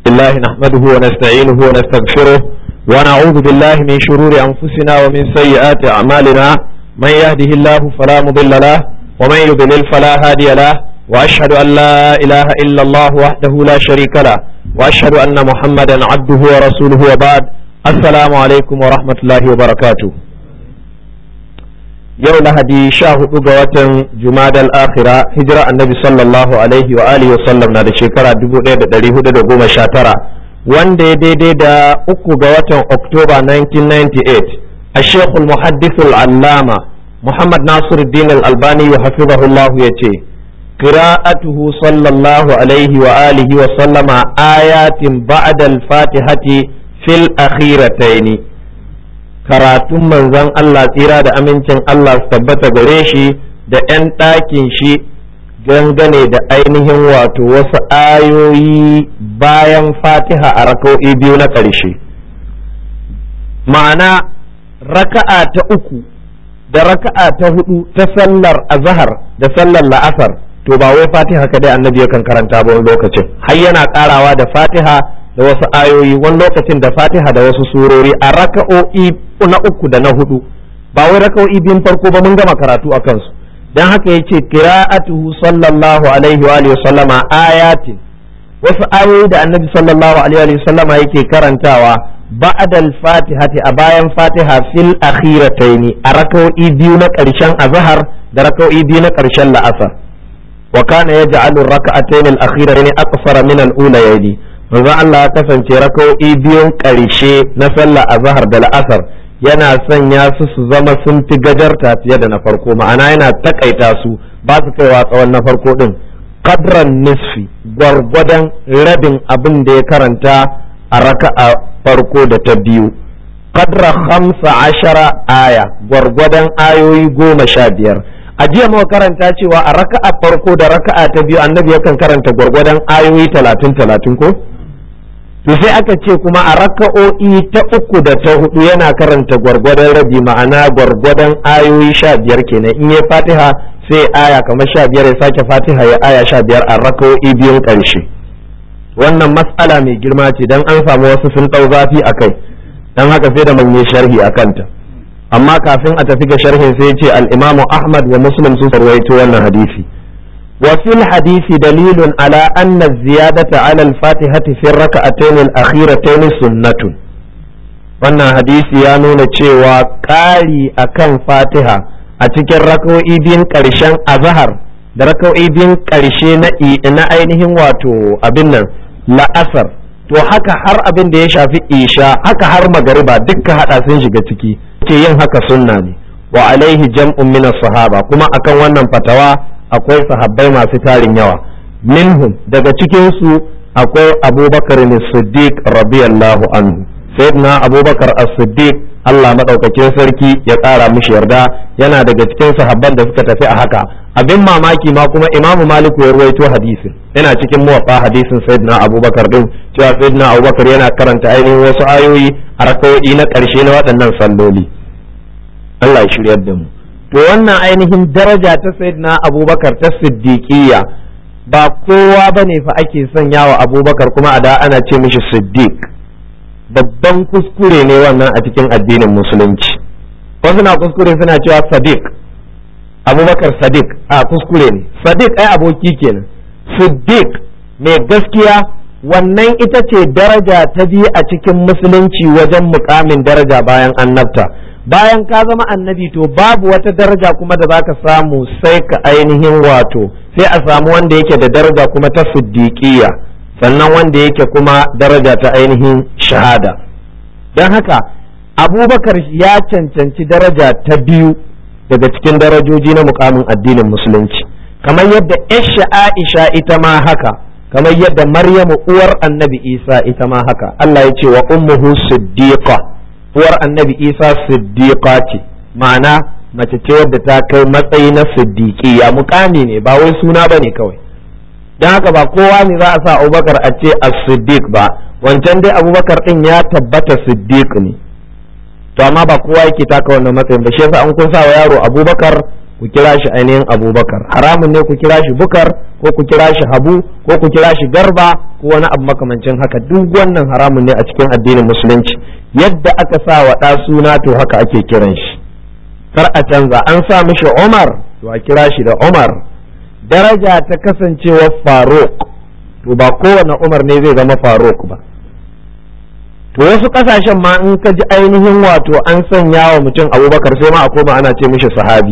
الله نحمده ونستعينه ونستغفره ونعوذ بالله من شرور أنفسنا ومن سيئات أعمالنا من يهده الله فلا مضل له ومن يضلل فلا هادي له وأشهد أن لا إله إلا الله وحده لا شريك له وأشهد أن محمدا عبده ورسوله وبعد السلام عليكم ورحمة الله وبركاته. yau lahadi 14 ga watan jumadal akhira hijira annabi sallallahu alaihi wa alihi wasallam na da shekara 1419 wanda ya daidai da 3 ga watan oktoba 1998 a shekul muhaddithul allama muhammad nasiruddin al-albani wa hafizahullahu ya ce qira'atuhu sallallahu alaihi wa alihi wa sallama ayatin ba'da al-fatihati fil akhirataini, karatun manzon Allah tsira da amincin Allah su tabbata gare shi da 'yan ɗakin shi dangane da ainihin wato wasu ayoyi bayan fatiha a raka'o'i biyu na ƙarshe. Ma'ana raka'a ta uku da raka'a ta hudu ta sallar azhar da sallar la'asar to ba wai fatiha kadai annabi yakan karanta ba wani lokacin har yana ƙarawa da fatiha da wasu ayoyi, wani lokacin da fatiha da wasu surori a raka'o'i na uku da na hudu, ba wai raka'o'i biyun farko ba mun gama karatu a kansu. Dan haka yace qira'atuhu sallallahu alaihi wa alihi sallama ayatin, wasu ayoyi da annabi sallallahu alaihi wa sallama yake karantawa ba'da al-fatihati a bayan fatiha fil akhirataini a raka'o'i biyu na ƙarshen azhar da raka'o'i biyu na ƙarshen la'asar. Wa kana yaj'alu ar-rak'atayn al-akhiratayn aqsara min al-ulayni, manzo Allah ya kasance raka'o'i biyun ƙarshe na sallar azhar da la'asar yana sanya su zama sun fi gajarta fiye da na farko, ma'ana yana takaita su ba su kaiwa tsawon na farko din qadran nisfi, gwargwadon rabin abin da ya karanta a raka'a farko da ta biyu, qadra 15 aya, gwargwadon ayoyi 15. a jiya muka karanta cewa a raka'a farko da raka'a ta biyu annabi yakan karanta gwargwadon ayoyi 30 ko, to sai aka ce kuma a raka'o'i ta uku da ta hudu yana karanta gwargwadon rabi, ma'ana gwargwadon ayoyi 15 kenan. In ya fatiha sai aya kamar 15 ya sake fatiha ya aya 15 a raka'o'i biyun karshe. Wannan mas'ala mai girma ce dan an samu wasu sun dau zafi akai, dan haka sai da mun yi sharhi akan ta. Amma kafin a tafi ga sharhin sai ya ce al-Imam Ahmad wa Muslim sun rawaito wannan hadisi. وفي الحديث دليل على أن الزيادة على الفاتحة في الركعتين الأخيرتين سنة. wannan hadisi ya nuna cewa ƙari akan fatiha a cikin raka'o'i biyun ƙarshen azhar da raka'o'i biyun ƙarshe na ainihin wato abin nan la'asar, to haka har abin da ya shafi isha, haka har magariba dukkan hada sun shiga ciki, ke yin haka sunna ne. Wa alaihi jam'un min as-sahaba, kuma akan wannan fatawa akwai sahabbai masu tarin yawa. Minhum, daga cikin su akwai Abubakar as-Siddiq radiyallahu anhu. Sayyidina Abubakar as-Siddiq Allah madaukakin sarki ya ƙara mishi yarda, yana daga cikin sahabban da suka tafi a haka. Abin mamaki ma kuma Imam Malik ya ruwaito hadisin, yana cikin muwatta hadisin Sayyidina Abubakar din, cewa Sayyidina Abubakar yana karanta ainihin wasu ayoyi a raka'o'i na ƙarshe na waɗannan salloli. Allah ya shiryar da mu. To wannan ainihin daraja ta sayyidina Abubakar ta siddiqiyya ba kowa bane fa ake sanya wa Abubakar kuma a da ana ce mishi siddiq. Babban kuskure ne wannan a cikin addinin musulunci. Wasu na kuskure suna cewa sadiq, Abubakar sadiq, a kuskure ne. Sadiq ai aboki kenan. Siddiq mai gaskiya, wannan ita ce daraja ta biyu a cikin musulunci wajen mukamin daraja bayan annabta. Bayan ka zama annabi to babu wata daraja kuma da zaka samu sai ka ainihin wato sai a samu wanda yake da daraja kuma ta siddiqiyya, sannan wanda yake kuma daraja ta ainihin shahada. Don haka Abubakar ya cancanci daraja ta biyu daga cikin darajoji na mukamin addinin musulunci, kamar yadda Aisha ita ma haka, kamar yadda Maryamu uwar annabi Isa ita ma haka. Allah ya ce wa ummuhu siddiqa, uwar annabi Isa siddiqa ce, ma'ana mace ce wadda ta kai matsayi na siddiqiyya, mukami ne ba wai suna bane kawai. Dan haka ba kowa ne za a sa Abubakar a ce as-siddiq ba, wancan dai Abubakar din ya tabbata siddiq ne, to amma ba kowa yake taka wannan matsayin ba. Shi yasa an kun sa wa yaro Abubakar ku kira shi ainihin abubakar, haramun ne ku kira shi bukar ko ku kira shi habu ko ku kira shi garba ko wani abu makamancin haka. Duk wannan haramun ne a cikin addinin musulunci. Yadda aka sa wa ɗa suna to haka ake kiran shi, kar a canza. An sa mishi Umar to a kira shi da Umar. Daraja ta kasancewa Faruk to ba kowane Umar ne zai zama Faruk ba. To wasu kasashen ma in ka ji ainihin wato an sanya wa mutum abubakar sai ma a koma ana ce mishi sahabi.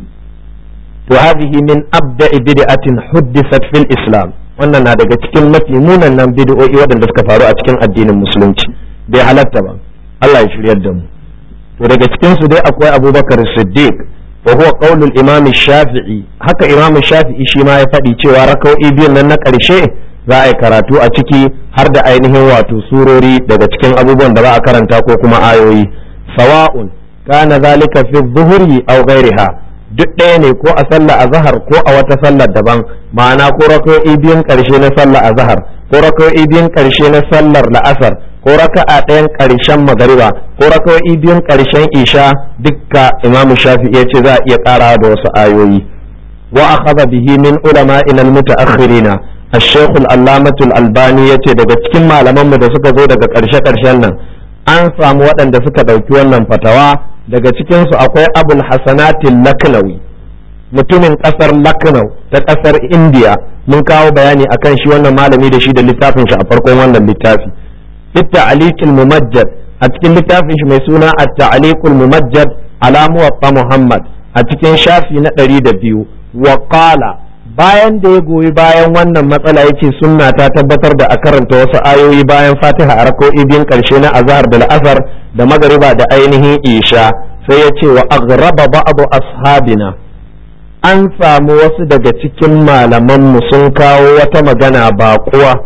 To hadhihi min abda'i bid'atin huddisat fil islam, wannan na daga cikin mafi munanan bid'o'i waɗanda suka faru a cikin addinin musulunci, bai halatta ba. Allah ya shiryar da mu. To daga cikin su dai akwai Abubakar Siddiq wa huwa qaulul Imam Shafi'i, haka Imam Shafi'i shi ma ya faɗi cewa raka'o'i biyun nan na ƙarshe za a yi karatu a ciki har da ainihin wato surori daga cikin abubuwan da za a karanta ko kuma ayoyi. Sawa'un kana zalika fi dhuhri aw ghayriha, duk ɗaya ne ko a sallar azhar ko a wata sallar daban, ma'ana ko raka'o'i biyun ƙarshe na sallar azhar ko raka'o'i biyun ƙarshe na sallar la'asar ko raka'a ɗayan ƙarshen magariba ko raka'o'i biyun ƙarshen isha, dukka Imam Shafi'i yace za a iya ƙarawa da wasu ayoyi. Wa akhadha bihi min ulama'ina al-muta'akhirina, الشيخ العلامة الألباني yace daga cikin malamanmu da suka zo daga ƙarshe-ƙarshen nan an samu waɗanda suka ɗauki wannan fatawa. Daga cikinsu akwai Abul Hasanatil Laknawi, mutumin ƙasar Lucknow ta ƙasar India. Mun kawo bayani akan shi wannan malami da shi da littafin shi a farkon wannan littafi. At-Ta'liqul Mumajjad, a cikin littafin shi mai suna At-Ta'liqul Mumajjad ala Muwatta Muhammad, a cikin shafi na 102, wa qala, bayan da ya goyi bayan wannan matsala yace sunna ta tabbatar da a karanta wasu ayoyi bayan Fatiha a rak'o'i biyun karshe na azhar da al'asar da magriba da ainihin isha, sai ya ce wa aghraba ba'd ashabina, an samu wasu daga cikin malaman mu sun kawo wata magana baƙuwa,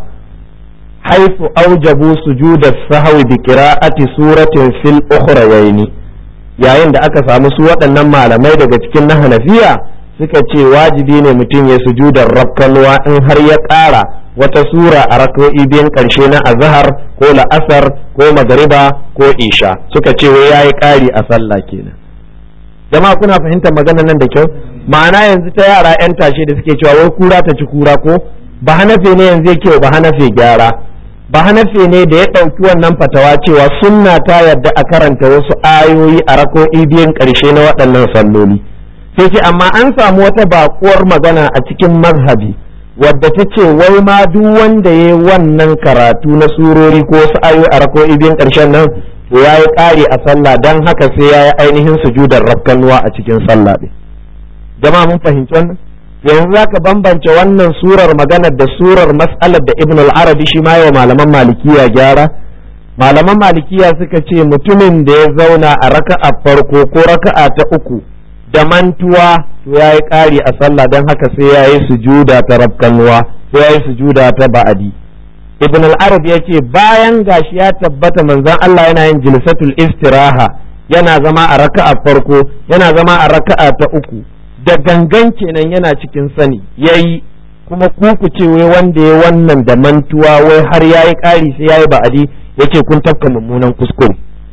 haifu aujabu sujudas sahwi bi qira'ati suratin fil ukhrayaini, yayin da aka samu su waɗannan malamai daga cikin na Hanafiya suka ce wajibi ne mutum ya sujudar rakkanuwa in har ya ƙara wata sura a rak'o'i biyun ƙarshe na azhar ko la'asar ko magariba ko isha. Suka ce wai yayi ƙari a sallah kenan. Jama'a kuna fahimtar maganar nan da kyau? Ma'ana yanzu ta yara 'yan tashe da suke cewa wai kura ta ci kura ko ba hanafe ne yanzu yake ba hanafe gyara. Ba hanafe ne da ya ɗauki wannan fatawa cewa sunna ta yadda a karanta wasu ayoyi a rak'o'i biyun ƙarshe na waɗannan salloli. sai ce amma an samu wata bakuwar magana a cikin mazhabi wadda ta ce wai ma duk wanda ya wannan karatu na surori ko wasu ayoyi a rak'o'i biyun ƙarshen nan to ya yi ƙari a sallah, don haka sai ya yi ainihin sujudar rakkanuwa a cikin sallah ɗin. Jama'a mun fahimci wannan? Yanzu za ka bambance wannan surar maganar da surar mas'alar da Ibn al-Arabi shi ma yawa malaman malikiya gyara. Malaman malikiya suka ce mutumin da ya zauna a raka'a farko ko raka'a ta uku da mantuwa to ya yi ƙari a sallah, don haka sai ya yi sujuda ta rabkanuwa, sai ya yi sujuda ta ba'adi. Ibn al-Arab ya ce bayan gashi ya tabbata manzon Allah yana yin jilsatul istiraha, yana zama a raka'a farko, yana zama a raka'a ta uku, da gangan kenan yana cikin sani yayi, kuma ku ce wai wanda ya wannan da mantuwa wai har ya yi ƙari sai ya yi ba'adi, yace kun tafka mummunan kuskure.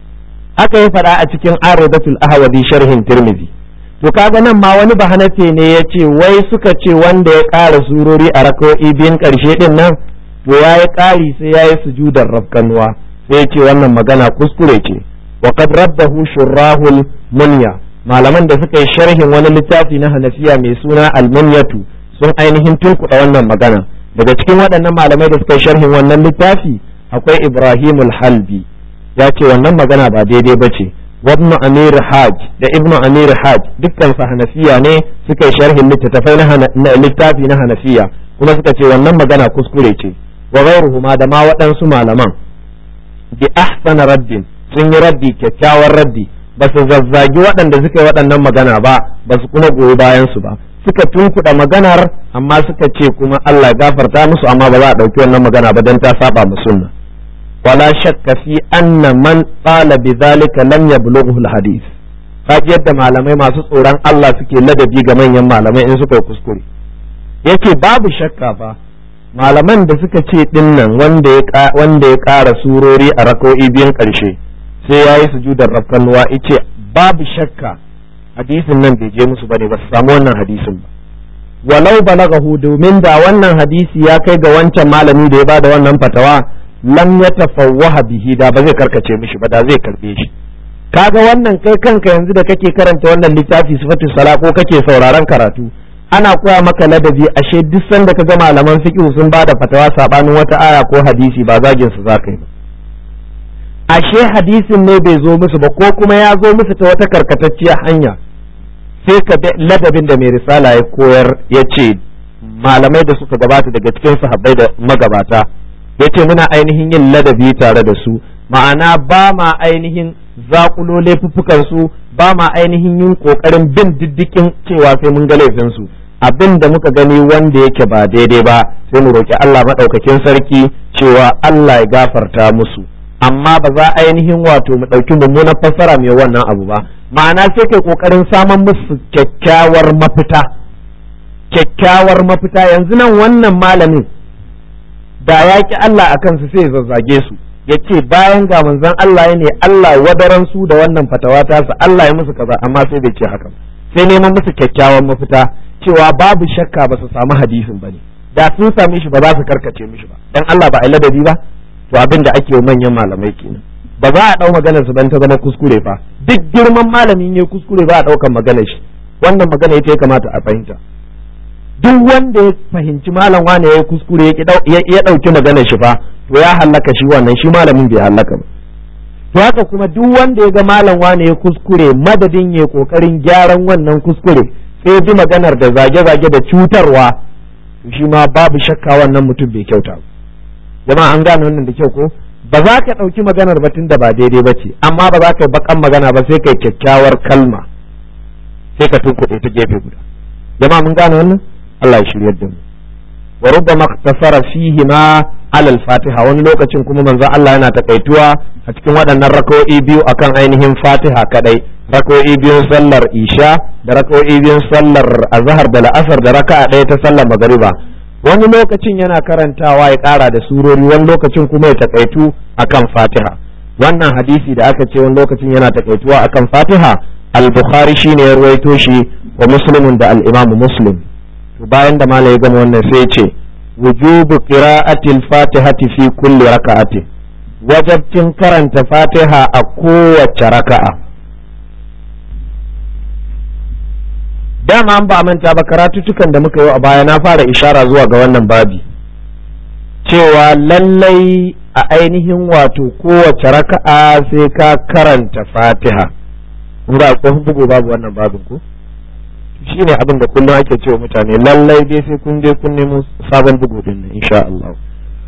Haka ya faɗa a cikin Aridatul Ahwazi sharhin Tirmidhi. To kaga nan ma wani bahanafe ne ya ce wai suka ce wanda ya ƙara surori a rak'o'i biyun ƙarshe din nan to ya yi ƙari sai ya yi sujudar rabkanuwa, sai ya ce wannan magana kuskure ce. Wa qad raddahu shurrahul munya, malaman da suka yi sharhin wani littafi na Hanafiya mai suna al-Munyatu sun ainihin tunkuɗa wannan magana. Daga cikin waɗannan malamai da suka yi sharhin wannan littafi akwai Ibrahimul Halbi, ya ce wannan magana ba daidai ba ce. وابن أمير حاج da ibn Amir Haj dukkan sa Hanafiya ne, suka yi sharhin littattafai na littafi na Hanafiya kuma suka ce wannan magana kuskure ce. Wa ghayruhuma da ma waɗansu malaman bi ahsana raddin sun yi raddi, kyakkyawar raddi, ba su zazzagi waɗanda suka yi waɗannan magana ba su kuma goyi bayan su ba, suka tunkuɗa maganar amma suka ce kuma Allah ya gafarta musu, amma ba za a ɗauki wannan magana ba don ta saba mu sunna. ولا شك في أن من قال بذلك لم يبلغه الحديث. kaji yadda malamai masu tsoron Allah suke ladabi ga manyan malamai in suka kuskure. Yake babu shakka fa malaman da suka ce dinnan wanda ya ƙara surori a rak'o'i biyun ƙarshe sai ya yi sujudar rafkanuwa, yace babu shakka hadisin nan bai je musu bane ba su samu wannan hadisin ba walau balagahu domin da wannan hadisi ya kai ga wancan malami da ya bada wannan fatawa lam yatafawwaha bihi da ba zai karkace mishi ba da zai karbe shi kaga wannan kai kanka yanzu da kake karanta wannan littafi sifatu sala ko kake sauraron karatu ana koya maka ladabi ashe duk sanda kaga malaman fiqh sun bada fatawa sabanin wata aya ko hadisi ba zagin su zaka yi ashe hadisin ne bai zo musu ba ko kuma ya zo musu ta wata karkatacciyar hanya sai ka bi ladabin da mai risala ya koyar ya ce malamai da suka gabata daga cikin sahabbai da magabata ya ce muna ainihin yin ladabi tare da su ma'ana ba ma ainihin zakulo laifuffukan su ba ma ainihin yin kokarin bin diddikin cewa sai mun ga laifin su abin da muka gani wanda yake ba daidai ba sai mu roki Allah madaukakin sarki cewa Allah ya gafarta musu amma ba za ainihin wato mu ɗauki mummunar fassara mai wannan abu ba ma'ana sai kai kokarin samun musu kyakkyawar mafita yanzu nan wannan malamin da ya ki Allah a kansu sai ya zazzage su ya ce bayan ga manzon Allah ne Allah wadaran su da wannan fatawa ta su Allah ya musu kaza amma sai bai ce haka sai neman musu kyakkyawar mafita cewa babu shakka ba su samu hadisin bane da sun same shi ba za su karkace mishi ba dan Allah ba a ladabi ba to abin da ake manyan malamai kenan ba za a dau maganar su ban ta zama kuskure fa duk girman malamin ne kuskure ba a daukan maganar shi wannan magana ita ya kamata a fahimta duk wanda ya fahimci malam wane ya kuskure ya dauki maganar shi fa to ya hallaka shi wannan shi malamin bai hallaka ba to haka kuma duk wanda ya ga malam wane ya kuskure madadin ya kokarin gyaran wannan kuskure sai ji maganar da zage-zage da cutarwa to shi ma babu shakka wannan mutum bai kyauta ba jama'a an gane wannan da kyau ko ba za ka ɗauki maganar batun da ba daidai ba ce amma ba za ka yi bakan magana ba sai ka yi kyakkyawar kalma sai ka tunkuɗe ta gefe guda jama'a mun gane wannan Allah ya shiryar da mu wa rubbama ikhtasara fihi ma ala al-fatiha wani lokacin kuma manzon Allah yana takaituwa a cikin waɗannan rak'o'i biyu akan ainihin fatiha kadai rak'o'i biyun sallar isha da rak'o'i biyun sallar azhar da la'asar da raka'a ɗaya ta sallar magariba wani lokacin yana karantawa ya ƙara da surori wani lokacin kuma ya takaitu akan fatiha wannan hadisi da aka ce wani lokacin yana takaituwa akan fatiha al-bukhari shine ya ruwaito shi wa muslimun da al-imam muslim to bayan da malai ya gama wannan sai ya ce wujubu qira'ati al-fatihati fi kulli raka'atin wajibcin karanta fatiha a kowace raka'a dama an ba manta ba karatutukan da muka yi a baya na fara ishara zuwa ga wannan babi cewa lallai a ainihin wato kowace raka'a sai ka karanta fatiha ga tsohon bugu babu wannan babin ko shi ne abin da kullum ake cewa mutane lallai dai sai kun je kun nemo sabon bugu din nan insha Allah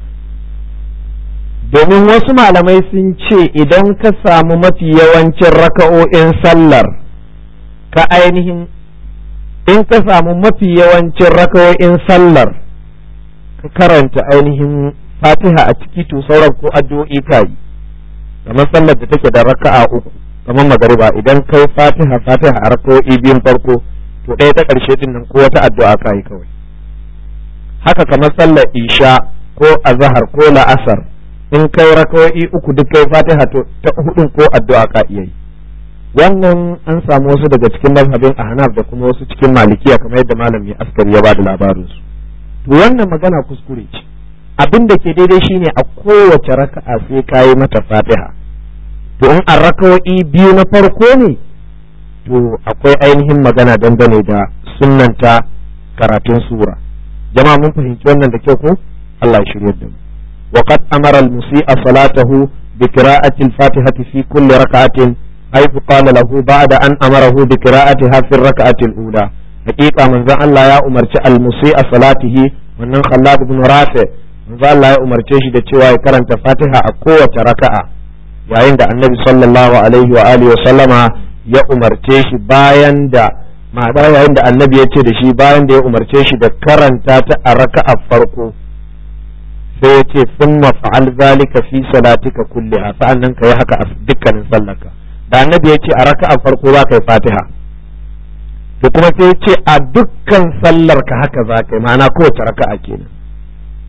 domin wasu malamai sun ce idan ka samu mafi yawancin raka'o'in sallar ka ainihin in ka samu mafi yawancin rakawoyin sallar ka karanta ainihin fatiha a ciki to sauran ko addu'o'i ka yi kamar sallar da take da raka'a uku kamar magariba idan kai fatiha a rakawoyi biyun farko to ɗaya ta ƙarshe din nan ko wata addu'a ka yi kawai haka kamar sallar isha ko azhar ko la'asar in kai rakawoyi uku duk kai fatiha to ta hudun ko addu'a ka iya yi wannan an samu wasu daga cikin mazhabin ahnaf da kuma wasu cikin malikiya kamar yadda malami askari ya bada labarin su to wannan magana kuskure ce abin da ke daidai shine a kowace raka'a sai kayi mata fatiha to in an raka'o'i biyu na farko ne to akwai ainihin magana dangane da sunnanta karatun sura jama'a mun fahimci wannan da kyau ko Allah ya shirye da mu wa qad amara al-musii'a salatahu bi qira'ati al-fatihati fi kulli raka'atin حيث قال له بعد أن أمره بقراءتها في الركعة الأولى حقيقة من ذا الله يا أمرت المسيء صلاته من خلاد بن رافع من ذا الله يا أمرت شيء دتشوا يكرن تفاتها أقوة ركعة يا عند النبي صلى الله عليه وآله وسلم يا أمرت شيء باين دا ما دا يا عند النبي يتشي شيء باين دا يا أمرت شيء دكرن تات الركعة فرقه سيتي ثم فعل ذلك في صلاتك كلها فأنك يحك دكا صلك da annabi ya ce a raka'a farko za ka yi fatiha to kuma sai ya ce a dukkan sallar ka haka za ka yi ma'ana kowace raka'a kenan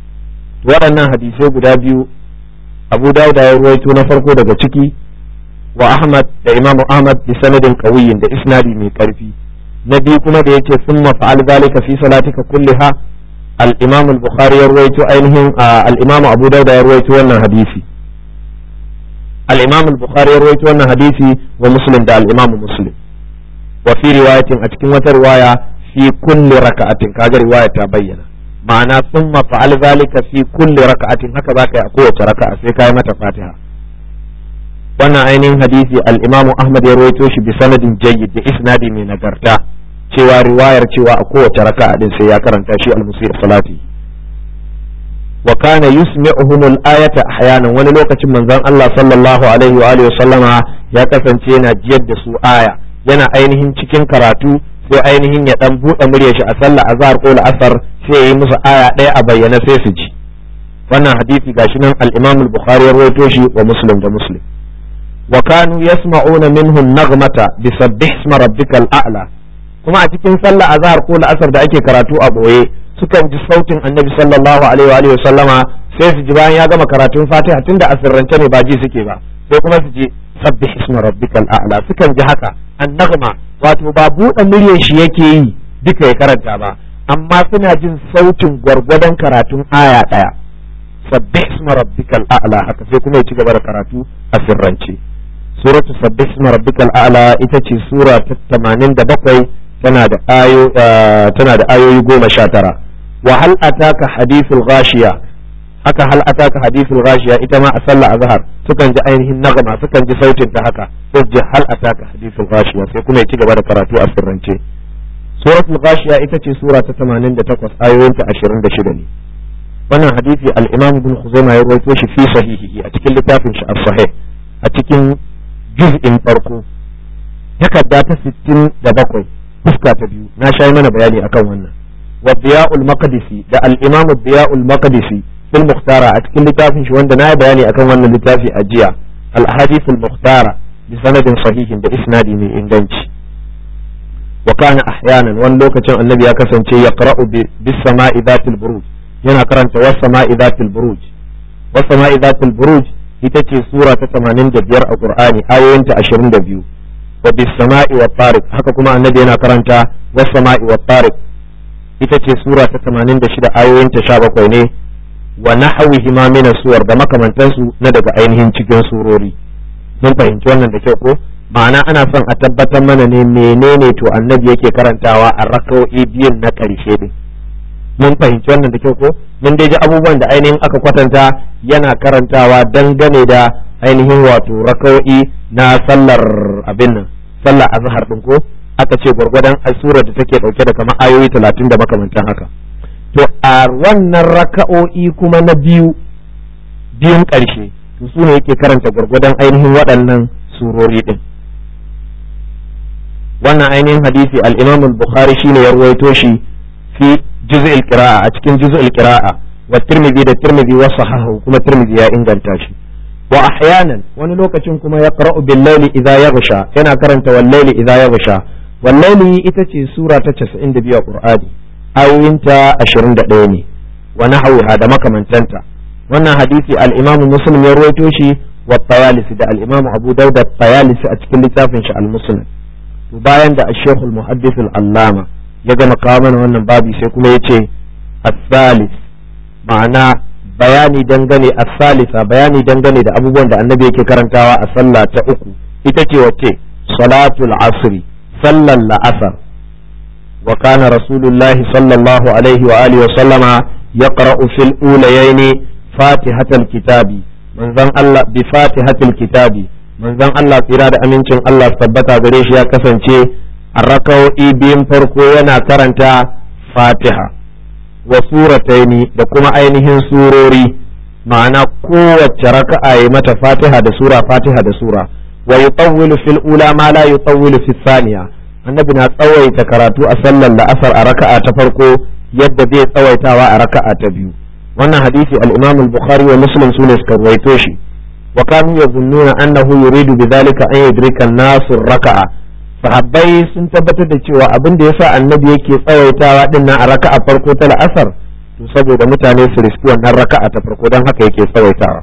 waɗannan hadisai guda biyu Abu Dawud ya ruwaito na farko daga ciki wa Ahmad da Imam Ahmad bi sanadin qawiyyin da isnadi mai karfi na biyu kuma da yake summa fa'al zalika fi salatika kulliha al-Imam al-Bukhari ya rawaito ainihin al-Imam Abu Dawud ya rawaito wannan hadisi al-Imam al-Bukhari ya rawaito wannan hadisi wa Muslim da al-Imam Muslim wa fi riwayatin a cikin wata riwaya fi kulli raka'atin kaga riwaya ta bayyana ma'ana summa fa'al zalika fi kulli raka'atin haka zaka yi a kowace raka'a sai kai mata Fatiha wannan ainihin hadisi al-Imam Ahmad ya rawaito shi bi sanadin jayyid da isnadi mai nagarta cewa riwayar cewa a kowace raka'a din sai ya karanta shi al-musir salati wa kana yusmi'uhum al-ayata ahyanan wani lokacin manzon Allah sallallahu alaihi wa alihi sallama ya kasance yana jiyar da su aya yana ainihin cikin karatu sai ainihin ya dan bude muryar shi a sallar azhar ko al-asr sai yi musu aya ɗaya a bayyana sai su ji wannan hadisi gashi nan al-Imam al-Bukhari ya rawaito shi wa Muslim da Muslim wa kanu yasma'una minhu an-naghmata bi sabbih isma rabbikal a'la kuma a cikin sallar azhar ko al-asr da ake karatu a boye sukan ji sautin annabi sallallahu alaihi wa sallama sai su ji bayan ya gama karatun Fatiha tunda asirrance ne ba ji suke ba sai kuma su ji sabbih isma rabbikal a'la sukan ji haka an-naghma wato ba buɗe muryar shi yake yi duka ya karanta ba amma suna jin sautin gwargwadon karatun aya ɗaya sabbih isma rabbikal a'la haka sai kuma ya ci gaba da karatu a sirrance suratu sabbih isma rabbikal a'la ita ce sura ta 87 tana da ayoyi 19 wa hal ataka hadithul ghashiya haka hal ataka hadithul ghashiya ita ma a sallah azhar sukan ji ainihin nagama sukan ji sautin ta haka sai ji hal ataka hadithul ghashiya sai kuma ya ci gaba da karatu a sirrance suratul ghashiya ita ce sura ta 88 ayoyinta 26 ne wannan hadisi al-Imam Ibn Khuzaimah ya rawaito shi fi sahihihi a cikin littafin shi as-sahih a cikin juz'in farko takarda ta 67 fuska ta biyu na shayi mana bayani akan wannan wa Diya'ul Maqdisi da al-Imam Diya'ul Maqdisi fil Mukhtara a cikin littafin shi wanda na yi bayani akan wannan littafi a jiya al-Ahadith al-Mukhtara bi sanadin sahihin da isnadi mai inganci wa kana ahyanan wani lokacin annabi ya kasance ya qara'u bis sama'i dhatil buruj yana karanta was sama'i dhatil buruj was sama'i dhatil buruj ita ce sura ta 85 a Qur'ani ayoyinta 22 wa bis sama'i wat tariq haka kuma annabi yana karanta was sama'i wat tariq ita ce sura ta 86 ayoyinta 17 ne wa nahwihi ma min suwar da makamantansu na daga ainihin cikin surori mun fahimci wannan da kyau ko ma'ana ana son a tabbatar mana ne menene to annabi yake karantawa a raka'o'i biyun na ƙarshe din mun fahimci wannan da kyau ko mun dai ji abubuwan da ainihin aka kwatanta yana karantawa dangane da ainihin wato raka'o'i na sallar abin nan sallar azhar din ko aka ce gwargwadon surar da take dauke da kamar ayoyi 30 da makamantan haka to a wannan raka'o'i kuma na biyun ƙarshe to su ne yake karanta gwargwadon ainihin waɗannan surori din wannan ainihin hadisi al-Imam al-Bukhari shine ya ruwaito shi fi juz'il qira'a a cikin juz'il qira'a wa Tirmidhi da Tirmidhi wa sahahu kuma Tirmidhi ya inganta shi wa ahyanan wani lokacin kuma ya qara'u bil layli idha yaghsha yana karanta wal layli idha yaghsha wal layli ita ce sura ta 92 a Qur'ani ayoyinta 21 ne wa nahwiha da makamantanta wannan hadisi al-Imam Muslim ya ruwaito shi wa Tayalisi da al-Imam Abu Dawud da Tayalisi a cikin littafin shi al-Muslim bayan da Sheikh al-Muhaddith al-Allama ya gama kawo mana wannan babi sai kuma yace as-salis ma'ana bayani dangane as-salisa bayani dangane da abubuwan da annabi yake karantawa a sallah ta uku ita ce wace salatul asri sallar la'asar wa kana rasulullahi sallallahu alaihi wa alihi wa sallama yaqra'u fil ulayaini fatihatal kitabi manzon Allah bi fatihatil kitabi manzon Allah tsira da amincin Allah tabbata gare shi ya kasance a raka'o'i biyun farko yana karanta fatiha wa surataini da kuma ainihin surori ma'ana kowace raka'a ya mata fatiha da sura wa yutawwilu fil ula ma la yutawwilu fis thaniya annabi na tsawaita karatu a sallar la'asar a raka'a ta farko yadda bai tsawaitawa a raka'a ta biyu wannan hadisi al-Imam al-Bukhari wa Muslim sune suka ruwaito shi wa kanu yazunnuna annahu yuridu bidhalika an yudrika an-nasu raka'a sahabbai sun tabbatar da cewa abin da yasa annabi yake tsawaitawa din nan a raka'a farko ta la'asar to saboda mutane su riski wannan raka'a ta farko dan haka yake tsawaitawa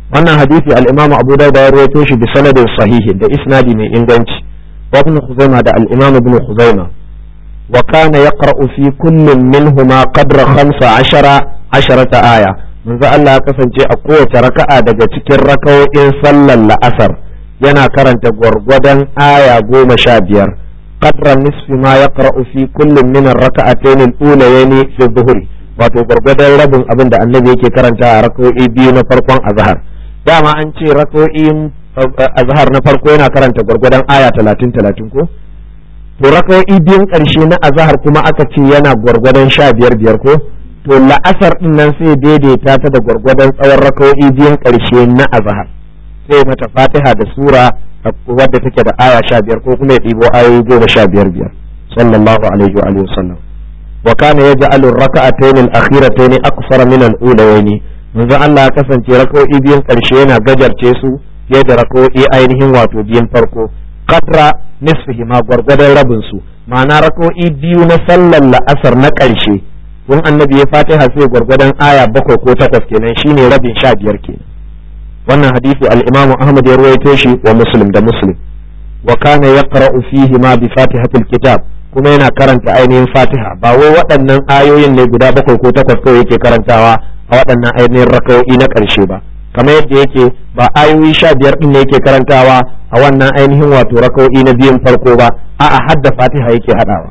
wannan hadisi al-Imam Abu Dawud ya rawaito shi bi sanadin sahihi da isnadi mai inganci wa Ibn Khuzaimah da al-Imam Ibn Khuzaimah wa kana yaqra'u fi kullin minhuma qadra 15 aya manzo Allah ya kasance a kowace raka'a daga cikin raka'o'in sallar la'asar yana karanta gwargwadon aya 15 qadra nisfi ma yaqra'u fi kullin min ar-raka'atayn al-ulayayn fi dhuhri wato gwargwadon rabin abin da annabi yake karanta a raka'o'i biyu na farkon azhar dama an ce raka'o'in azhar na farko yana karanta gwargwadon aya 30 ko to raka'o'i biyun karshe na azhar kuma aka ce yana gwargwadon 15 ko to la'asar din nan sai daidaita ta da gwargwadon tsawon raka'o'i biyun karshe na azhar sai mata fatiha da sura wadda take da aya 15 ko kuma ya ɗibo ayoyi 15 sallallahu alaihi wa alihi wasallam wa kana yaj'alu ar-rak'atayn al-akhiratayn aqsara min al-ulayayn manzo Allah ya kasance raka'o'i biyun karshe yana gajarce su fiye da raka'o'i ainihin wato biyun farko qadra nisfihi ma gwargwadon rabin su ma'ana raka'o'i biyu na sallar la'asar na karshe kun annabi ya fatiha sai gwargwadon aya 7 ko 8 kenan shine rabin 15 kenan wannan hadisi al-Imam Ahmad ya rawaito shi wa Muslim da Muslim wa kana yaqra'u fihi ma bi fatihatil kitab kuma yana karanta ainihin fatiha ba wai waɗannan ayoyin ne guda 7 ko 8 kawai yake karantawa a waɗannan ainihin raka'o'i na ƙarshe ba kamar yadda yake ba ayoyi 15 din ne yake karantawa a wannan ainihin wato raka'o'i na biyun farko ba a'a hadda fatiha yake hadawa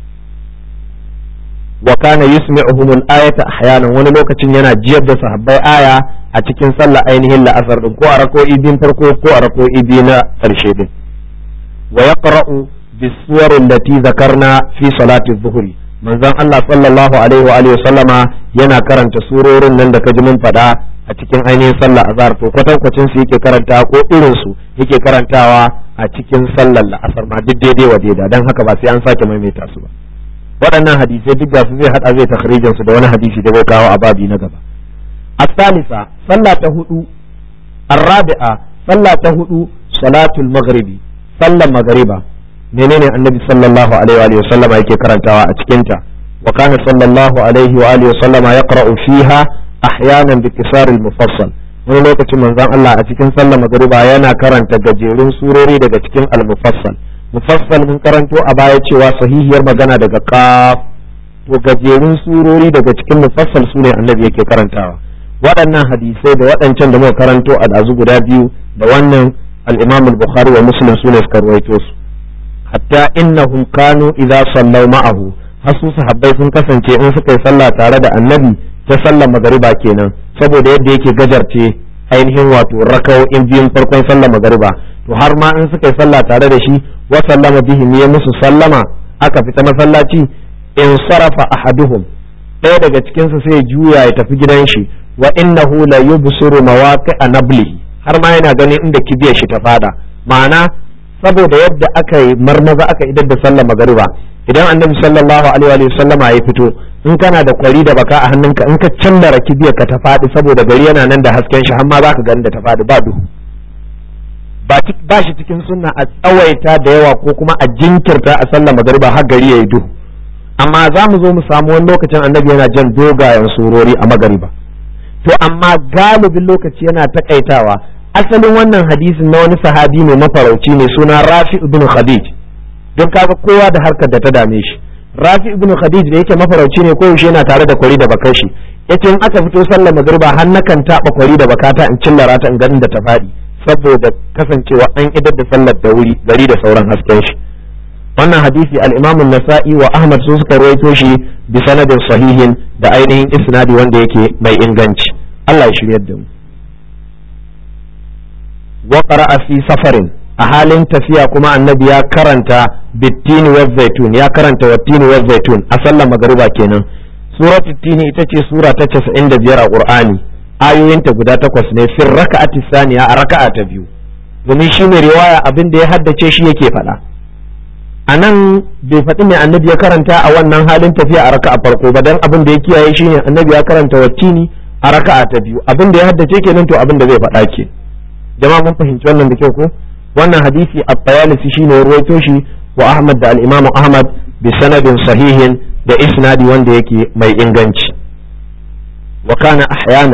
wa kana yusmi'uhum al-ayata ahyanan wani lokacin yana jiyar da sahabbai aya a cikin sallah ainihin la'asar din ko a raka'o'i biyun farko ko a raka'o'i biyu na ƙarshe din wa yaqra'u bis-suwar allati zakarna fi salati adh-dhuhri manzon Allah sallallahu alaihi wa alihi sallama yana karanta surorin nan da kaji mun faɗa a cikin ainihin sallah azhar to kwatankwacin su yake karanta ko irin su yake karantawa a cikin sallar la'asar ma duk daidai wa daida dan haka ba sai an sake maimaita su ba waɗannan hadisai duk da su zai hada zai takhrijin su da wani hadisi da zai kawo a babi na gaba as-salisa sallah ta hudu ar-rabi'a sallah ta hudu salatul maghribi sallar magriba menene annabi sallallahu alaihi wa sallama yake karantawa a cikin ta wa kana sallallahu alaihi wa alihi wa sallama yaqra'u fiha ahyanan bi qisar al-mufassal wani lokacin manzon Allah a cikin sallar magriba yana karanta gajerun surori daga cikin al-mufassal mufassal mun karanto a baya cewa sahihiyar magana daga qaf to gajerun surori daga cikin mufassal sune annabi yake karantawa waɗannan hadisai da waɗancan da muka karanto a dazu guda biyu da wannan al-Imam al-Bukhari wa Muslim sune suka rawaito su hatta innahum kanu idza sallaw ma'ahu hasu sahabbai sun kasance in suka yi sallah tare da annabi ta sallar magariba kenan saboda yadda yake gajarce ainihin wato raka'o'in biyun farkon sallar magariba to har ma in suka yi sallah tare da shi wa sallama bihim ya musu sallama aka fita masallaci in sarafa ahaduhum ɗaya daga cikin su sai juya ya tafi gidan shi wa innahu la yubsiru mawaqi'a nablihi har ma yana ganin inda kibiyar shi ta fada ma'ana saboda yadda aka yi marmaza aka idar da sallar magariba idan annabi sallallahu alaihi wa sallama ya fito in kana da kwari da baka a hannunka in ka canza kibiyar ka ta fadi saboda gari yana nan da hasken shi har ma zaka ganin da ta fadi ba duhu ba shi cikin sunna a tsawaita da yawa ko kuma a jinkirta a sallar magariba har gari yayi duhu amma za mu zo mu samu wani lokacin annabi yana jan dogayen surori a magariba to amma galibin lokaci yana takaitawa asalin wannan hadisin na wani sahabi ne mafarauci ne suna Rafi ibn Khadij don kaga kowa da harkar da ta dame shi Rafi ibn Khadij da yake mafarauci ne ko yaushe yana tare da kwari da bakar shi yace in aka fito sallar magriba har nakan taba kwari da bakata in cillara ta in ganin da ta fadi saboda kasancewa an idar da sallar da wuri gari da sauran hasken shi wannan hadisi al-Imam an-Nasa'i wa Ahmad su suka rawaito shi bi sanadin sahihin da ainihin isnadi wanda yake mai inganci Allah ya shiryar da mu wa qara'a fi safarin a halin tafiya kuma annabi ya karanta bittini wa zaitun ya karanta wattini wa zaitun a sallar magriba kenan suratul tini ita ce sura ta 95 a Qur'ani ayoyinta guda 8 ne fi raka'ati saniya a raka'a ta biyu domin shi mai riwaya abin da ya haddace shi yake faɗa a nan bai faɗi mai annabi ya karanta a wannan halin tafiya a raka'a farko ba dan abin da ya kiyaye shine annabi ya karanta wattini a raka'a ta biyu abin da ya haddace kenan to abin da zai faɗa ke jama'a mun fahimci wannan da kyau ko wannan hadisi at-Tayalisi shine ya ruwaito shi wa Ahmad da al-Imam Ahmad bi sanadin sahihin da isnadi wanda yake mai inganci wa kana ahyanan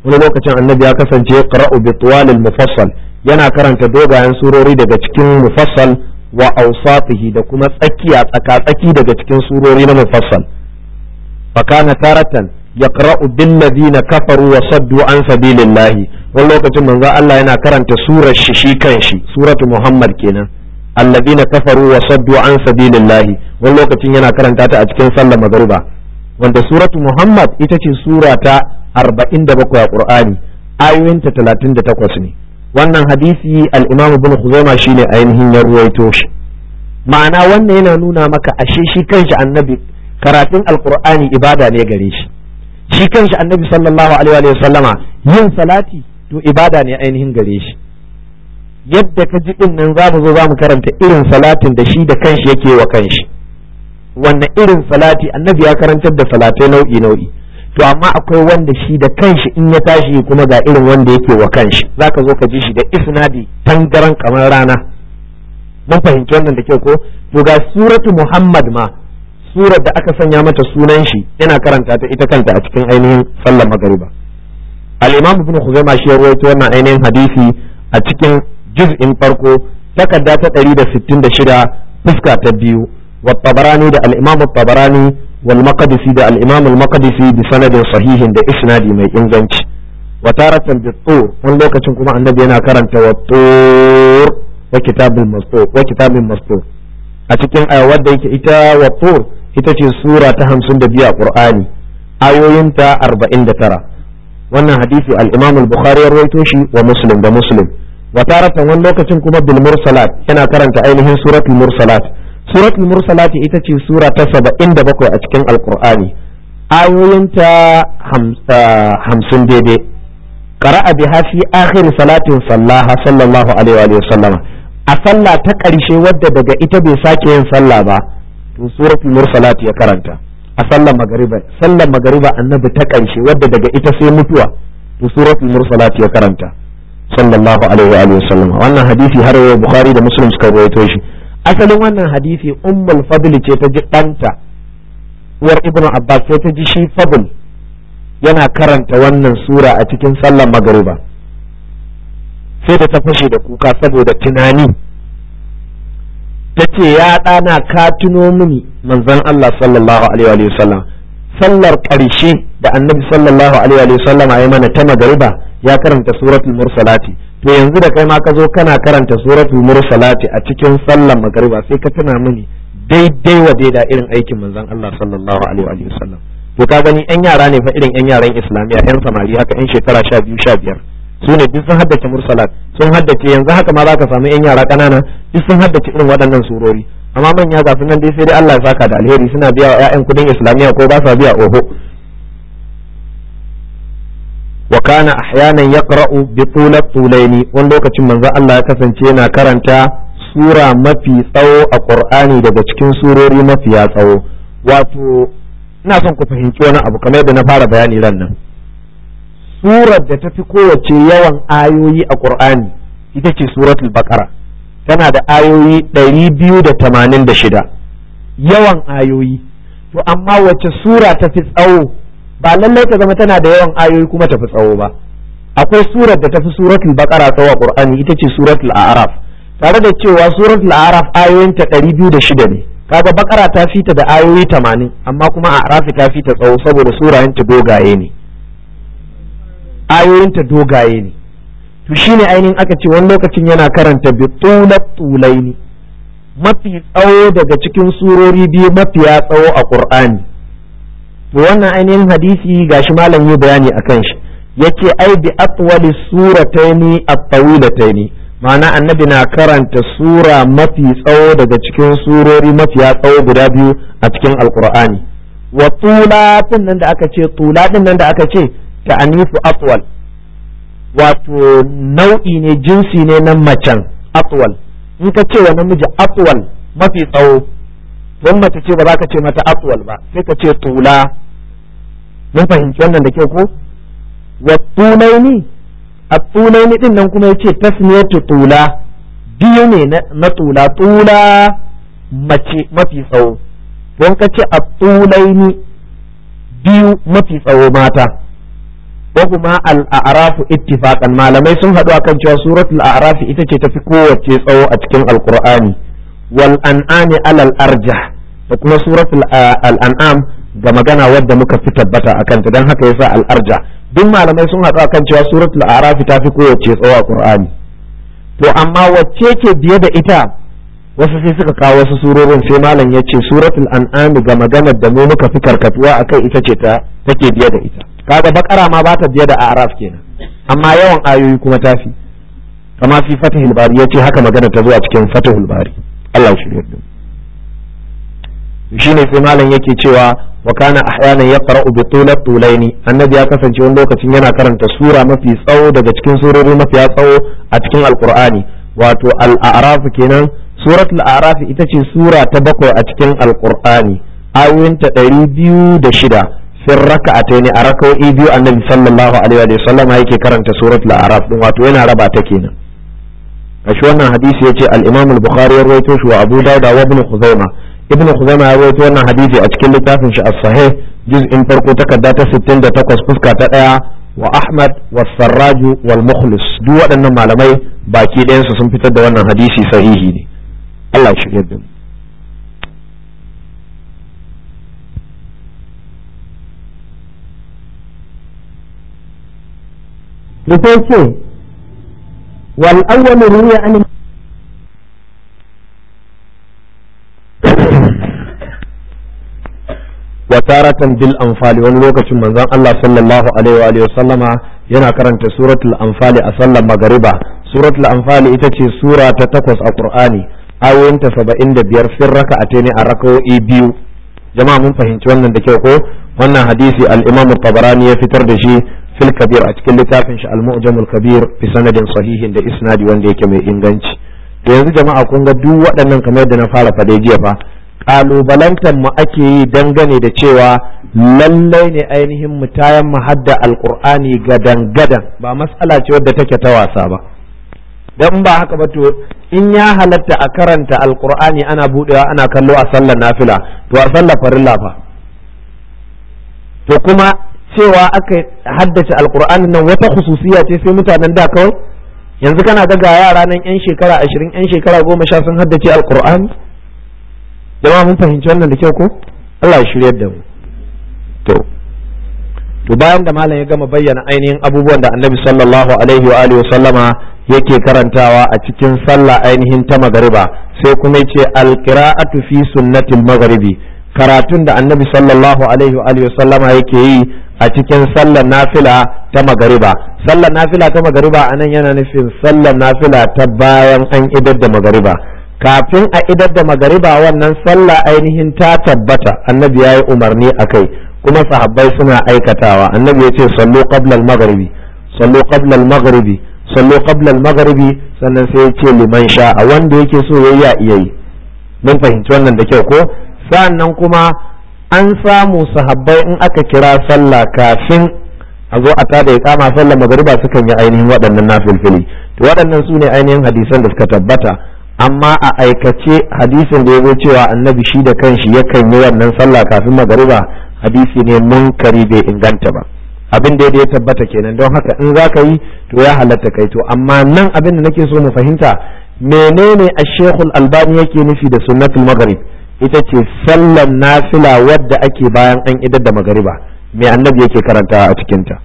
wani lokacin annabi ya kasance yaqra'u bi tuwalil mufassal yana karanta dogayen surori daga cikin mufassal wa awsatihi da kuma tsaki daga cikin surori na mufassal fa kana taratan yaqra'u bil ladina kafaru wa saddu an sabilillahi wani lokacin manzo Allah yana karanta surar shi kanshi suratu Muhammad kenan alladina kafaru wa saddu an sabilillahi wani lokacin yana karanta ta a cikin sallar magruba wanda suratu Muhammad ita ce sura ta 47 a Qur'ani ayoyinta 38 ne wannan hadisi al-Imam Ibn Khuzaimah shine ainihin ya ruwaito shi ma'ana wannan yana nuna maka ashe shi kanshi annabi karatun alqur'ani ibada ne gare shi kanshi annabi sallallahu alaihi wa sallama yin salati to ibada ne ainihin gare shi yadda ka ji din nan za mu karanta irin salatin da shi da kanshi yake wa kanshi wannan irin salati annabi ya karantar da salatai nau'i to amma akwai wanda shi da kanshi in ya tashi kuma ga irin wanda yake wa kanshi zaka zo ka ji shi da isnadi tangaran kamar rana mun fahimci wannan da kyau ko to ga suratu Muhammad ma surar da aka sanya mata sunan shi yana karanta ta ita kanta a cikin ainihin sallar magariba al-Imam Ibn Khuzaimah shi ya rawaito wannan ainihin hadisi a cikin juz'in farko takarda ta 166 fuska ta biyu wa Tabarani da al-Imam Tabarani wal Maqdisi da al-Imam al-Maqdisi bi sanadin sahihin da isnadi mai inganci wa taratan bi tur wani lokacin kuma annabi yana karanta wa tur wa kitabul mastur a cikin ayawar da yake ita wa tur ita ce sura ta 52 a Qur'ani ayoyinta 49 wannan hadisi al-Imam al-Bukhari ya rawaito shi wa Muslim da Muslim wa taratan wani lokacin kuma bil mursalat yana karanta ainihin suratul mursalat ita ce sura ta 77 a cikin al-Qur'ani ayoyinta 50 daidai qara'a biha fi akhir salatin sallaha sallallahu alaihi wa sallama a sallah ta ƙarshe wadda daga ita bai sake yin sallah ba to suratul mursalat ya karanta a sallar magariba annabi ta ƙarshe wadda daga ita sai mutuwa to suratul mursalat ya karanta sallallahu alaihi wa sallam wannan hadisi har yau Bukhari da Muslim suka rawaito shi asalin wannan hadisi ummul fadl ce ta ji danta uwar ibnu Abbas sai ta ji shi fadl yana karanta wannan sura a cikin sallar magariba sai da ta fashe da kuka saboda tunani ta ce ya ɗana ka tuno mini manzon Allah sallallahu alaihi wa sallam sallar ƙarshe da annabi sallallahu alaihi wa sallam ya mana ta magariba ya karanta suratul mursalati to yanzu da kai ma ka zo kana karanta suratul mursalati a cikin sallar magariba sai ka tuna mini daidai wa daida irin aikin manzon Allah sallallahu alaihi wa sallam to ka gani yan yara ne fa irin yan yaran islamiya yan samari haka yan shekara 12-15 su ne duk sun haddace mursalat sun haddace yanzu haka ma za ka samu yan yara ƙanana duk sun haddace irin waɗannan surori amma manya ga nan dai sai dai Allah ya saka da alheri suna biya wa ƴaƴan kudin islamiya ko ba sa biya oho wa kana ahyanan yaqra'u bi tulaini wani lokacin manzo Allah ya kasance yana karanta sura mafi tsawo a Qur'ani daga cikin surori mafiya tsawo wato ina son ku fahimci wani abu kamar yadda na fara bayani ran nan surar da ta fi kowace yawan ayoyi a Qur'ani ita ce suratul Baqara tana da ayoyi 286 yawan ayoyi to amma wace sura ta fi tsawo ba lallai ta zama tana da yawan ayoyi kuma ta fi tsawo ba akwai surar da ta fi suratul Baqara tsawo a Qur'ani ita ce suratul A'raf tare da cewa suratul A'raf ayoyinta 206 ne kaga Baqara ta fita da ayoyi 80 amma kuma A'raf ta fita tsawo saboda surayenta dogaye ne ayoyinta dogaye ne to shine ainihin aka ce wani lokacin yana karanta bi tulaini mafi tsawo daga cikin surori biyu mafiya tsawo a Qur'ani to wannan ainihin hadisi gashi malam yi bayani akan shi yace ai bi atwali surataini at-tawilataini ma'ana annabi na karanta sura mafi tsawo daga cikin surori mafiya tsawo guda biyu a cikin alqur'ani wa tulatin nan da aka ce tulatin nan da aka ce ta'anifu atwal wato nau'i ne jinsi ne na macen atwal in ka ce wa namiji atwal mafi tsawo don mace ce ba za ka ce mata atwal ba sai ka ce tula mun fahimci wannan da kyau ko wa tulaini at-tulaini din nan kuma yace tasniyatu tula biyu ne na tula mace mafi tsawo don ka ce at-tulaini biyu mafi tsawo mata wa kuma al-a'raf ittifaqan malamai sun haɗu akan cewa suratul a'raf ita ce tafi kowace tsawo a cikin alqur'ani wal an'ami alal arjah da kuma suratul al-an'am ga magana wadda muka fi tabbata akan ta dan haka yasa al-arjah duk malamai sun haɗu akan cewa suratul a'raf ta fi kowace tsawo a qur'ani to amma wacce ke biye da ita wasu sai suka kawo wasu surorin sai malam ya ce suratul an'am ga maganar da mu muka fi karkatuwa akai ita ce ta take biye da ita kaga bakara ma ba ta biye da a'raf kenan amma yawan ayoyi kuma tafi kama fi fatihul bari yace haka magana ta zo a cikin fatihul bari Allah ya shirye da shine sai malam yake cewa wa kana ahyanan yaqra'u bi tulat tulaini annabi ya kasance wani lokacin yana karanta sura mafi tsawo daga cikin surori mafi tsawo a cikin alqur'ani wato al-a'raf kenan suratul a'raf ita ce sura ta 7 a cikin alqur'ani ayoyinta 206 fi raka'atayn a raka'o'i biyu annabi sallallahu alaihi wa sallam yake karanta suratul a'raf din wato yana raba ta kenan kashi wannan hadisi yace al-imam al-bukhari ya rawaito shi wa abu dawud wa ibn khuzaimah ibn khuzaimah ya rawaito wannan hadisi a cikin littafin shi as-sahih juz'in farko takarda ta 68 fuska ta 1 wa ahmad wa sarraj wal mukhlis duk waɗannan malamai baki ɗayan su sun fitar da wannan hadisi sahihi ne Allah ya shirye da mu ce wal awwal ruya an wataratan bil anfali wani lokacin manzon Allah sallallahu alaihi wa sallama yana karanta suratul anfali a sallar magariba suratul anfali ita ce sura ta 8 a Qur'ani ayoyinta 75 fin raka'atayn a raka'o'i biyu jama'a mun fahimci wannan da kyau ko wannan hadisi al-Imam tabarani ya fitar da shi fil kabir a cikin littafin shi al-Mu'jam al-Kabir bi sanadin sahihin da isnadi wanda yake mai inganci to yanzu jama'a kun ga duk waɗannan kamar da na fara fade jiya fa kalubalantar mu ake yi dangane da cewa lallai ne ainihin mu tayan mu hadda alqur'ani gadan ba matsala ce wadda take ta wasa ba dan ba haka ba to in ya halatta a karanta alqur'ani ana budewa ana kallo a sallar nafila to a sallar farilla fa to kuma cewa aka haddace alqur'ani nan wata khususiya ce sai mutanen da kawai yanzu kana ga yara nan yan shekara 20 yan shekara 10 sun haddace alqur'ani jama'a mun fahimci wannan da kyau ko Allah ya shiryar da mu to bayan da malam ya gama bayyana ainihin abubuwan da annabi sallallahu alaihi wa alihi sallama yake karantawa a cikin sallah ainihin ta magariba sai kuma yace alqira'atu fi sunnatil maghribi karatun da annabi sallallahu alaihi wa alihi sallama yake yi a cikin sallar nafila ta magariba sallar nafila ta magariba anan yana nufin sallar nafila ta bayan an idar da magariba kafin a idar da magariba wannan sallah ainihin ta tabbata annabi ya yi umarni a kai kuma sahabbai suna aikatawa annabi ya ce sallu qabla al-maghribi sallu qabla al-maghribi sallu qabla al-maghribi sannan sai ya ce liman sha'a wanda yake so ya iya yi mun fahimci wannan da kyau ko sannan kuma an samu sahabbai in aka kira sallah kafin a zo a tada iqama sallar magariba sukan yi ainihin waɗannan nafilfili to waɗannan su ne ainihin hadisan da suka tabbata amma a aikace hadisin da ya zo cewa annabi shi da kanshi yakan yi wannan sallah kafin magariba hadisi ne munkari bai inganta ba abin da ya tabbata kenan don haka in za ka yi to ya halatta kai to amma nan abin da nake so mu fahimta menene ashekul albani yake nufi da sunnatul maghrib ita ce sallar nafila wadda ake bayan an idar da magariba me annabi yake karanta a cikinta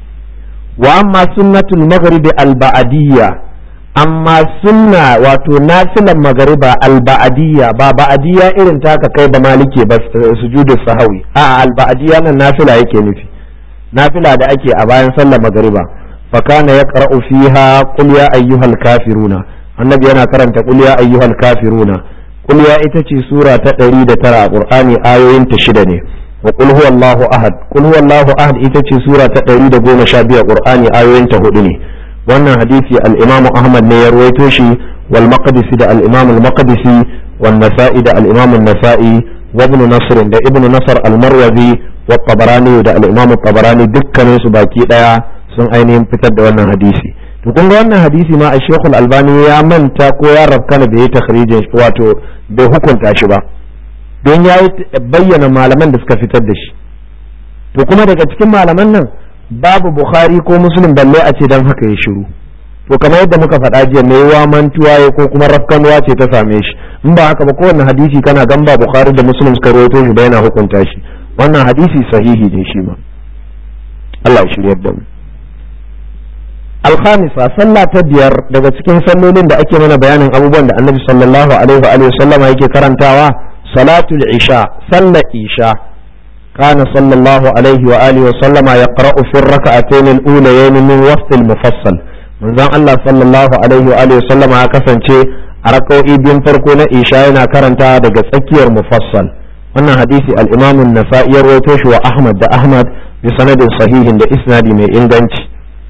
wa amma sunnatul maghrib al-ba'diyya amma sunna wato nafilan magariba alba'adiyya ba ba'adiyya irin taka kai ba malike ba sujudu sahawi a alba'adiyya nan nafila yake nufi nafila da ake a bayan sallar magariba fa kana yaqra'u fiha qul ya ayyuhal kafiruna annabi yana karanta qul ya ayyuhal kafiruna qul ya ita ce sura ta 109 a qur'ani ayoyin ta 6 ne wa qul huwallahu ahad qul huwallahu ahad ita ce sura ta 112 a qur'ani ayoyin ta 4 ne wannan hadisi al-Imam Ahmad ne ya ruwaito shi wal Maqdisi da al-Imam al-Maqdisi wan Nasa'i da al-Imam an-Nasa'i wa Ibn Nasr da Ibn Nasr al-Marwazi wa Tabarani da al-Imam Tabarani dukkanin su baki daya sun ainihin fitar da wannan hadisi to kun ga wannan hadisi ma Sheikh al-Albani ya manta ko ya rabkana da ya takhrijin wato bai hukunta shi ba don ya bayyana malaman da suka fitar da shi to kuma daga cikin malaman nan babu Bukhari ko Muslim balle a ce dan haka ya shiru. To kamar yadda muka faɗa jiya mai wa mantuwa ya ko kuma rafkanuwa ce ta same shi, in ba haka ba kowanne hadisi kana gamba Bukhari da Muslim suka rawaito shi ba yana hukunta shi. Wannan hadisi sahihi ne shi ma. Allah ya shiryar da mu. Al-khamisa, sallah ta biyar daga cikin sallolin da ake mana bayanin abubuwan da Annabi sallallahu alaihi wa alihi sallama yake karantawa, salatul isha, sallar isha. Kana sallallahu alaihi wa alihi sallama yaqra'u fi ar-rak'atayn al-ulayayn min waqt al-mufassal. Manzon Allah sallallahu alaihi wa alihi sallama ya kasance a rak'o'i biyun farko na isha yana karanta daga tsakiyar mufassal. Wannan hadisi al-Imam an-Nasa'i ya rawaito shi wa Ahmad da Ahmad bi sanadin sahihin da isnadi mai inganci.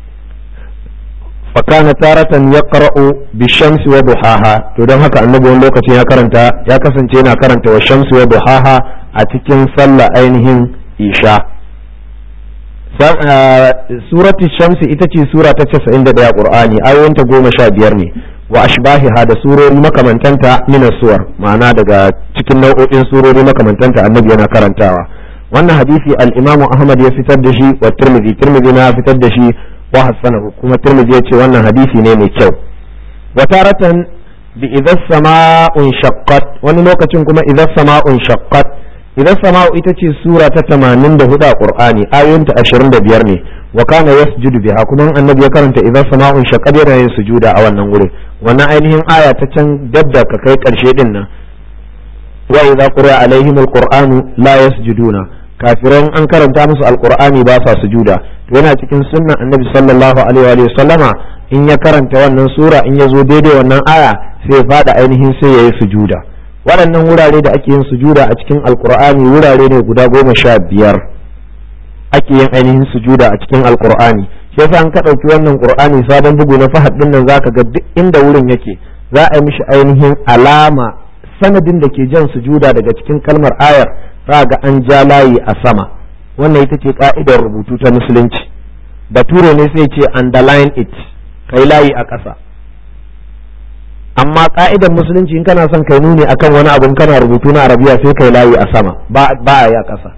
فكان تارة يقرأ بالشمس وضحاها to don haka annabi wani lokacin ya kasance yana karanta wa shamsi wa duhaha a cikin sallah ainihin isha. Suratul shamsi ita ce sura ta 91 Qur'ani, ayoyinta 15 ne, wa ashbahiha da surori makamantanta min suwar, ma'ana daga cikin nau'o'in surori makamantanta annabi yana karantawa. Wannan hadisi al-Imam Ahmad ya fitar da shi wa Tirmidhi na fitar da shi wa hasanahu, kuma Tirmidhi ya ce wannan hadisi ne mai kyau. Wa taratan bi idhas sama'un shaqqat, wani lokacin kuma idhas sama'un shaqqat. Idhas sama'u ita ce sura ta 84 a Qur'ani, ayoyinta 25 ne, wa kana yasjudu biha, kuma annabi ya karanta idhas sama'un shaqqat yana yin sujuda a wannan wurin. Wannan ainihin aya ta can dabda ka kai karshe din nan, wa idza quri'a alaihim alqur'anu la yasjuduna, kafiran an karanta musu alqur'ani ba sa sujuda. To yana cikin sunnan annabi sallallahu alaihi wa sallama in ya karanta wannan sura, in ya zo daidai wannan aya sai ya fada ainihin sai ya yi sujuda. Waɗannan wurare da ake yin sujuda a cikin alqur'ani wurare ne guda 15 ake yin ainihin sujuda a cikin alqur'ani. Shi yasa an ka ɗauki wannan qur'ani sabon bugu na Fahad din nan zaka ga duk inda wurin yake za a yi mishi ainihin alama sanadin da ke jan sujuda daga cikin kalmar ayar, za ga an ja layi a sama. Wannan ita ce ka'idar rubutu ta musulunci. Bature ne sai ce underline it, kai layi a ƙasa. Amma ka'idar musulunci in kana son kai nuni akan wani abun kana rubutu na arabiya sai kai layi a sama, ba a yi a ƙasa.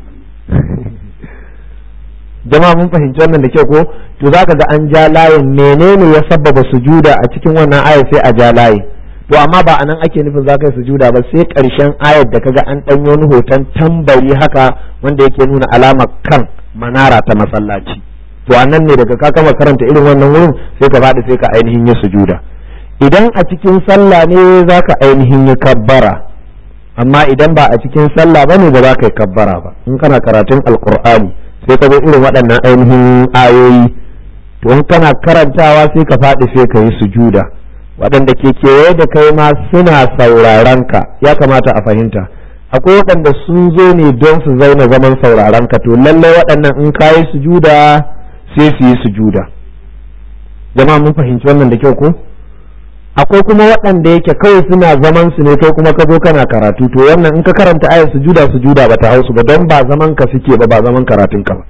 Jama'a mun fahimci wannan da kyau ko? To zaka ga an ja layin menene ya sabbaba sujuda a cikin wannan ayar sai a ja layi. To amma ba anan ake nufin za ka yi sujuda ba, sai ƙarshen ayar da kaga an ɗanyo wani hoton tambari haka wanda yake nuna alamar kan manara ta masallaci. To anan ne daga ka kama karanta irin wannan wurin sai ka faɗi sai ka ainihin yi sujuda. Idan a cikin sallah ne za ka ainihin yi kabbara, amma idan ba a cikin sallah ba ne ba za ka yi kabbara ba. In kana karatun alkur'ani sai ka zo irin waɗannan ainihin ayoyi, to in kana karantawa sai ka faɗi sai ka yi sujuda. Waɗanda ke kewaye da kai ma suna sauraron ka, ya kamata a fahimta. Akwai waɗanda sun zo ne don su zauna zaman sauraron ka, to lallai waɗannan in ka yi sujuda sai su yi sujuda. Jama'a mun fahimci wannan da kyau ko? Akwai kuma waɗanda yake kawai suna zaman su ne kai kuma ka zo kana karatu, to wannan in ka karanta ayar sujuda ba ta hausu ba, don ba zaman ka suke ba zaman karatun ka ba.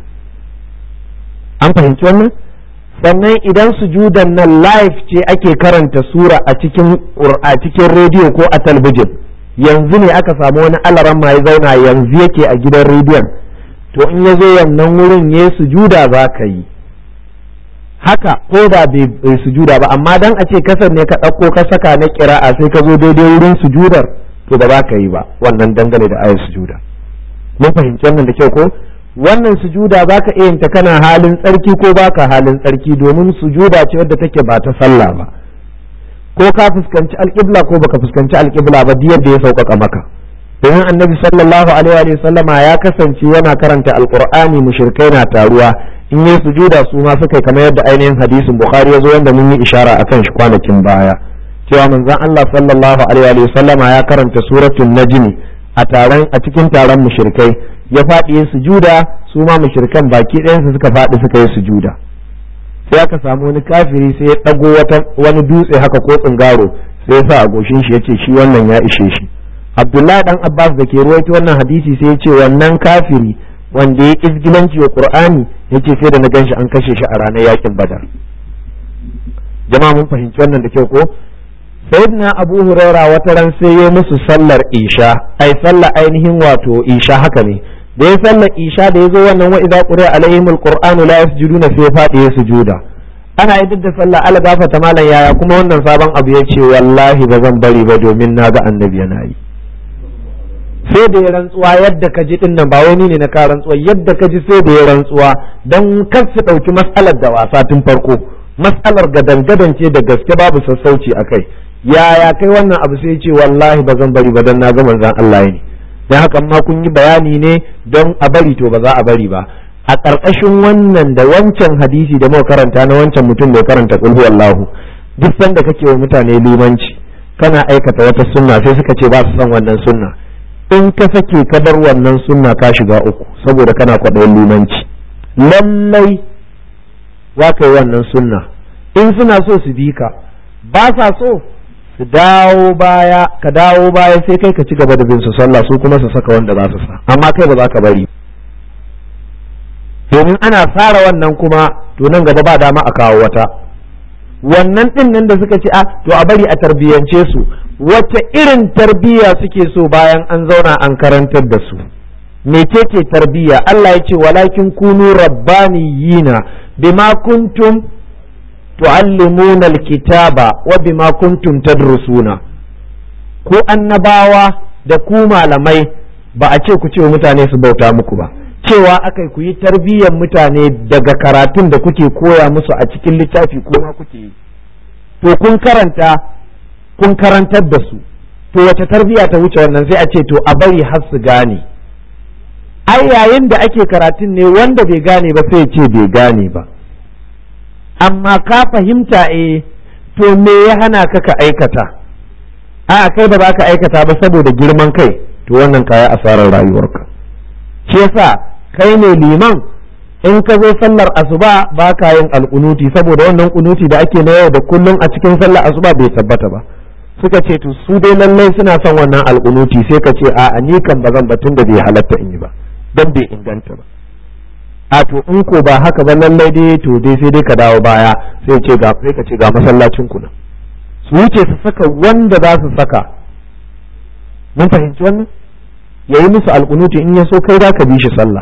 An fahimci wannan? Sannan idan sujudan nan live ce ake karanta sura a cikin rediyo ko a talbijin, yanzu ne aka samu wani alaran ma ya zauna yanzu yake a gidan rediyon, to in ya zo wannan wurin ya sujuda za ka yi haka ko da bai sujuda ba, amma dan a ce kasar ne ka ɗauko ka saka na kira'a sai ka zo daidai wurin sujudar, to ba za ka yi ba wannan dangane da ayar sujuda. Mun fahimci wannan da kyau ko? Wannan sujuda za ka iya ta kana halin tsarki ko baka halin tsarki, domin sujuda ce wadda take ba ta sallah ba, ko ka fuskanci alƙibla ko baka fuskanci alƙibla ba, duk yadda ya sauƙaƙa maka. Domin annabi sallallahu alaihi wa sallama ya kasance yana karanta alƙur'ani mushrikai na taruwa, in yi sujuda su ma suka kamar yadda ainihin hadisin Bukhari ya zo wanda mun yi ishara akan shi kwanakin baya, cewa manzon Allah sallallahu alaihi wa sallama ya karanta suratul najmi a cikin taron mushrikai, ya faɗi yin sujuda, su ma mushrikan baki ɗayansu suka faɗi suka yi sujuda. Sai aka samu wani kafiri sai ya ɗago wani dutse haka ko tsingaro sai ya sa a goshin shi ya ce shi wannan ya ishe shi. Abdullahi dan Abbas da ke ruwaito wannan hadisi sai ya ce wannan kafiri wanda ya izgilanci wa Qur'ani ya ce sai da na ganshi an kashe shi a ranar yakin Badar. Jama'a mun fahimci wannan da kyau ko? Sayyidina Abu Huraira wata ran sai ya musu sallar isha, sallar ainihin wato isha haka ne, da ya sallar isha da ya zo wannan wa idza quri'a alaihimul qur'anu la yasjuduna sai ya faɗi ya sujuda. Ana idan da sallah ala gafata malam yaya kuma wannan sabon abu ya ce wallahi ba zan bari ba domin na ga annabi yana yi. Sai da ya rantsuwa yadda ka ji din nan ba wani ne na ka rantsuwa yadda ka ji sai da ya rantsuwa dan kar su ɗauki mas'alar da wasa tun farko. Mas'alar gadan ce da gaske babu sassauci a kai. Yaya kai wannan abu sai ce wallahi ba zan bari ba dan na ga manzon Allah ne. Dan haka ma kun yi bayani ne don a bari to ba za a bari ba. A ƙarƙashin wannan da wancan hadisi da muka karanta na wancan mutum da ya karanta qul huwallahu, duk sanda kake wa mutane limanci kana aikata wata sunna sai suka ce ba su san wannan sunna, in ka sake ka bar wannan sunna ka shiga uku saboda kana kwaɗayin limanci. Lallai za ka yi wannan sunna, in suna so su bi ka, ba sa so su dawo baya, ka dawo baya sai kai ka ci gaba da bin su sallah, su kuma su saka wanda za su sa, amma kai ba za ka bari. Domin ana fara wannan kuma to nan gaba ba dama a kawo wata. Wannan din nan da suka ce to a bari a tarbiyyance su, wata irin tarbiyya suke so bayan an zauna an karantar da su. Mecece tarbiyya? Allah ya ce walakin kunu rabbaniyina bima kuntum tuallimuna alkitaba wa bima kuntum tadrusuna. Ku annabawa da ku malamai ba a ce ku ce mutane su bauta muku ba, cewa akai ku yi tarbiyyar mutane daga karatun da kuke koya musu a cikin littafi kuma kuke yi. To kun karanta kun karantar da su, to wace tarbiyya ta wuce wannan? sai a ce to a bari har su gane. Ai yayin da ake karatun ne wanda bai gane ba sai ya ce bai gane ba, amma ka fahimta to me ya hana ka ka aikata? Kai ba za ka aikata ba saboda girman kai, to wannan kaya asarar rayuwarka. Shi yasa kai ne liman, in ka zo sallar asuba ba ka yin alƙunuti saboda wannan ƙunuti da ake na yau da kullum a cikin sallar asuba bai tabbata ba. Suka ce to su dai lallai suna son wannan alƙunuti, sai ka ce a ni kan ba zan batun da bai halatta in yi ba dan bai inganta ba. To in ko ba haka ba lallai dai to dai sai dai ka dawo baya, sai ka ce ga masallacin ku nan, su wuce su saka wanda za su saka. Mun fahimci wannan? Ya yi musu alƙunuti, in ya so kai za ka bi shi sallah.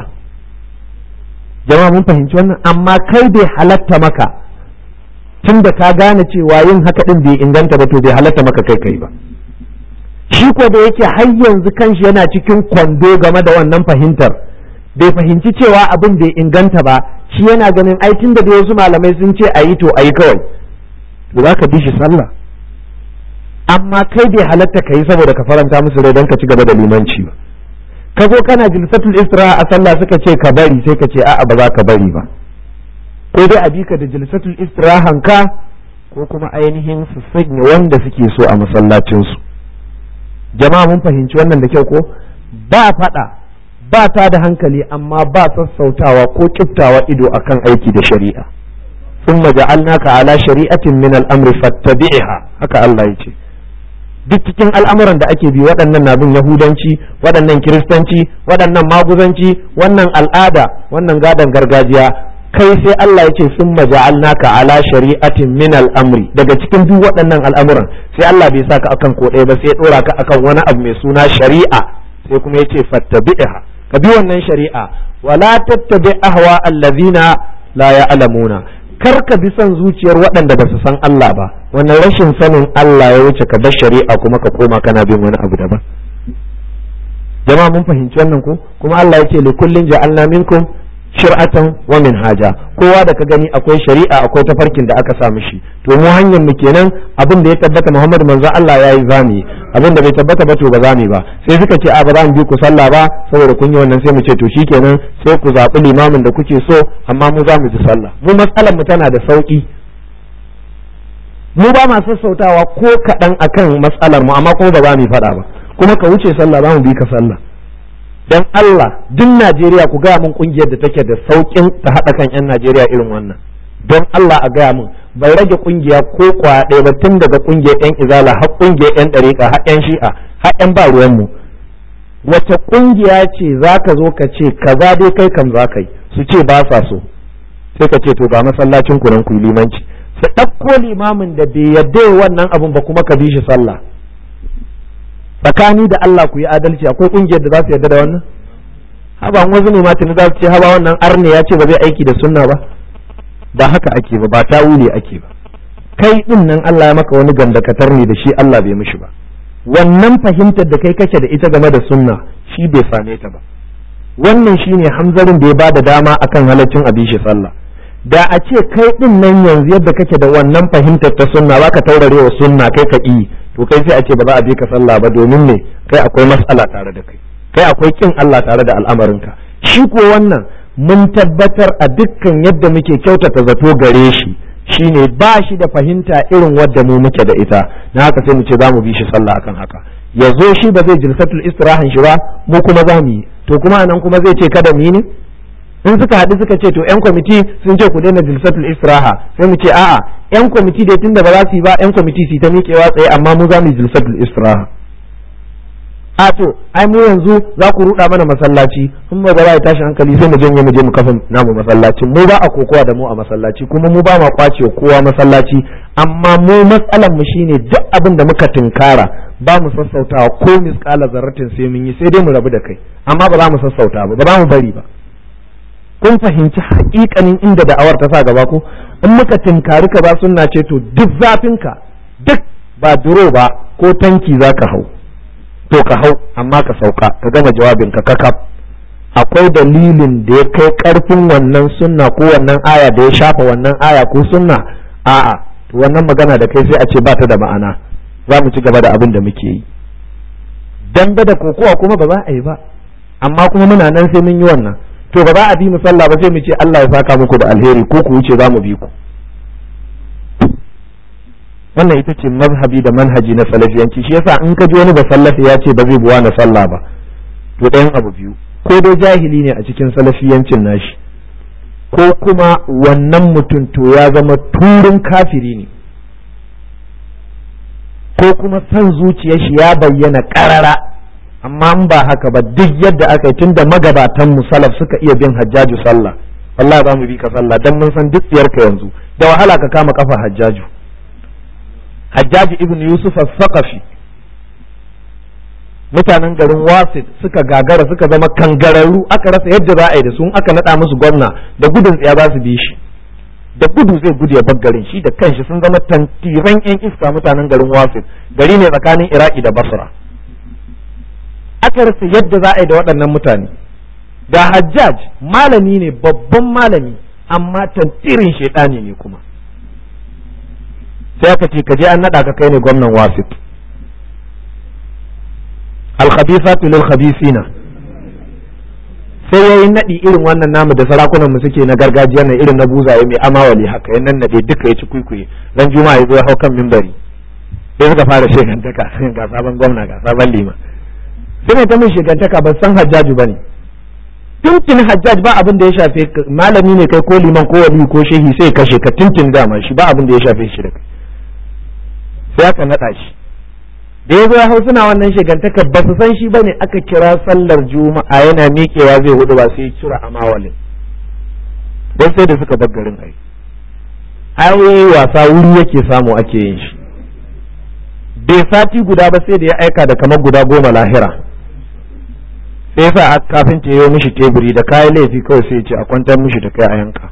Jama'a mun fahimci wannan? Amma kai bai halatta maka, tun da ka gane cewa yin haka ɗin bai inganta ba, to bai halatta maka kai ba. Shi ko da yake har yanzu kanshi yana cikin kwando game da wannan fahimtar, bai fahimci cewa abin bai inganta ba, shi yana ganin ai tun da wasu malamai sun ce a yi to a yi kawai, to za ka bi shi sallah. Amma kai bai halatta ka yi saboda ka faranta musu rai don ka ci gaba da limanci ba. Ka zo kana jilsatul istiraha a sallah suka ce ka bari, sai ka ce a'a ba za ka bari ba, ko dai a bika da jilsatul istirahan ka, ko kuma ainihin su sanya wanda suke so a masallacin su. Jama'a mun fahimci wannan da kyau ko? Ba faɗa, ba ta da hankali, amma ba sassautawa ko kiftawa ido akan aiki da shari'a. Thumma ja'alnaka ala shari'atin min al-amri fattabi'ha, haka Allah ya ce. Duk cikin al'amuran da ake bi, waɗannan na bin yahudanci, waɗannan kiristanci, waɗannan maguzanci, wannan al'ada, wannan gadon gargajiya, kai sai Allah ya ce sun maja'alnaka ala shari'atin min al'amri. Daga cikin duk waɗannan al'amuran sai Allah bai sa ka akan ko ɗaya ba, sai ya ɗora ka akan wani abu mai suna shari'a, sai kuma ya ce fattabi'ha, ka bi wannan shari'a. Wala tattabi ahwa allazina la ya'lamuna, kar ka bi son zuciyar waɗanda ba su san Allah ba. Wannan rashin sanin Allah ya wuce ka bar shari'a kuma ka koma kana bin wani abu daban. Jama'a mun fahimci wannan ko? Kuma Allah ya ce li kullin ja'alna minkum shir'atan wa minhaja, kowa da ka gani akwai shari'a, akwai tafarkin da aka sa mishi. To mu hanyar mu kenan, abin da ya tabbata Muhammad manzo Allah yayi zami, abin da bai tabbata ba to ba zami ba. Sai suka ce a ba za mu bi ku sallah ba saboda kun yi wannan, sai mu ce to shikenan sai ku zaɓi limamin da kuke so, amma mu za mu ji sallah. Mu matsalar mu tana da sauki, mu ba ma sassautawa ko kaɗan akan matsalar mu, amma kuma ba za mu faɗa ba, kuma ka wuce sallah za mu bi ka sallah. Dan Allah duk Najeriya ku gaya mun kungiyar da take da saukin ta haɗa kan 'yan Najeriya irin wannan. Don Allah a gaya mun, bai rage kungiya ko kwaya ɗaya ba, tun daga kungiyar 'yan izala har kungiyar 'yan ɗariƙa har 'yan shi'a har 'yan ba ruwan mu. Wace kungiya ce za ka zo ka ce kaza dai kai kam za ka yi, su ce ba sa so, sai ka ce to ga masallacin ku nan ku yi limanci, su ɗauko limamin da bai yarda wannan abun ba kuma ka bi shi sallah. Tsakani da Allah ku yi adalci, akwai kungiyar da za su yarda da wannan? haba wasu ne ma tuni za su ce haba wannan arne ya ce ba zai aiki da sunna ba haka ake ba tawili ake ba. Kai din nan Allah ya maka wani gandakatar ne da shi Allah bai mishi ba. Wannan fahimtar da kai kake da ita game da sunna shi bai same ta ba. Wannan shine hamzarin da ya bada dama akan halaccin abin shi sallah. Da a ce kai din nan yanzu yadda kake da wannan fahimtar ta sunna baka taurare wa sunna kai ka yi, to kai sai a ce ba za a bi ka sallah ba, domin ne kai akwai mas'ala tare da kai akwai kin Allah tare da al'amarinka. Shi ko wannan mun tabbatar a dukkan yadda muke kyautata zato gare shi shine ba shi da fahimta irin wadda mu muke da ita, na haka sai mu ce za mu bi shi sallah akan haka. Ya zo shi ba zai jilsatul istirahan shi ba, mu kuma za mu yi, to kuma anan kuma zai ce kada mu yi ne? In suka haɗu suka ce to yan kwamiti sun ce ku daina jilsatul istiraha, sai mu ce a'a yan kwamiti dai tunda ba za su yi ba yan kwamiti su ta miƙewa tsaye, amma mu za mu yi jilsatul istiraha. A to ai mu yanzu za ku ruɗa mana masallaci, in ba za a tashi hankali sai mu janye mu je mu kafa namu masallacin. Mu ba a kokowa da mu a masallaci, kuma mu ba ma kwace kowa masallaci, amma mu matsalan mu shine duk abin da muka tinkara ba mu sassautawa ko misƙala zarratin sai mun yi, sai dai mu rabu da kai, amma ba za mu sassauta ba za mu bari ba. Kun fahimci haƙiƙanin inda da'awar ta sa gaba ko? In muka tinkari ka ba sunna ce to duk zafinka duk ba duro ba ko tanki za ka hau, to ka hau amma ka sauka ka gama jawabinka kakaf. Akwai dalilin da ya kai ƙarfin wannan sunna ko wannan aya da ya shafa wannan aya ko sunna? A'a, to wannan magana da kai sai a ce ba ta da ma'ana, za mu ci gaba da abin da muke yi. Dambe da kokowa kuma ba za a yi ba, amma kuma muna nan sai mun yi wannan. To ba za a bi mu sallah ba sai mu ce Allah ya saka muku da alheri ko ku wuce za mu bi ku. Wannan ita ce mazhabi da manhaji na salafiyanci. Shi yasa in ka ji wani ba salafi ya ce ba zai buwa na sallah ba, to ɗayan abu biyu, ko dai jahili ne a cikin salafiyancin nashi, ko kuma wannan mutum to ya zama turin kafiri ne, ko kuma son zuciyar shi ya bayyana ƙarara. Amma in ba haka ba duk yadda aka yi, tunda magabatan mu salaf suka iya bin Hajjaju sallah, wallahi za mu bi ka sallah dan mun san duk tsiyarka yanzu da wahala ka kama kafa Hajjaju. Hajjaju ibn Yusuf as-Saqafi, mutanen garin Wasit suka gagara suka zama kangararru, aka rasa yadda za a yi da su, aka nada musu gwamna da gudun tsiya za su bi shi, da gudu zai gudu ya bar garin, shi da kanshi sun zama tantiran yan iska mutanen garin Wasit, gari ne tsakanin Iraki da Basra. Aka rasa yadda za a yi da waɗannan mutane. Da Hajjaj malami ne, babban malami, amma tantirin shaidani ne kuma. Sai aka ce ka je an naɗa ka kai ne gwamnan Wasit. Al-khabithatu lil khabithina. Sai yayi naɗi irin wannan namu da sarakunan mu suke na gargajiya na irin na buzaye mai amawali haka, ya nan naɗe duka ya ci kuikuye. Ran Juma'a ya zo ya hau kan mimbari. Sai suka fara shegantaka, ga sabon gwamna ga sabon liman. Sai ta min shigantaka ban san Hajjaju bane. Tuntun Hajjaj ba abin da ya shafe malami ne kai ko liman ko wali ko shehi sai kashe ka tuntun dama shi ba abin da ya shafe shi da kai. Sai aka naɗa shi. Da ya zo ya hau suna wannan shigantaka ba su san shi bane, aka kira sallar Juma'a yana miƙewa zai hudu ba sai ya cira amawalin. Dan sai da suka bar garin ai. Ai wasa wuri yake samu ake yin shi. Bai sati guda ba sai da ya aika da kamar guda 10 lahira. Sai sa kafin ta yi mishi teburi da kayan laifi kawai sai ce a kwantar mishi da kai a yanka.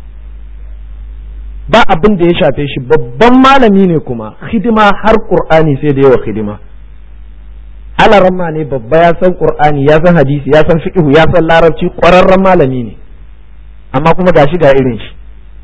Ba abin da ya shafe shi, babban malami ne kuma hidima har Qur'ani sai da yawa hidima. Alaramma ne babba, ya san Qur'ani, ya san hadisi, ya san fiqh, ya san larabci, ƙwararren malami ne, amma kuma gashi ga irin shi.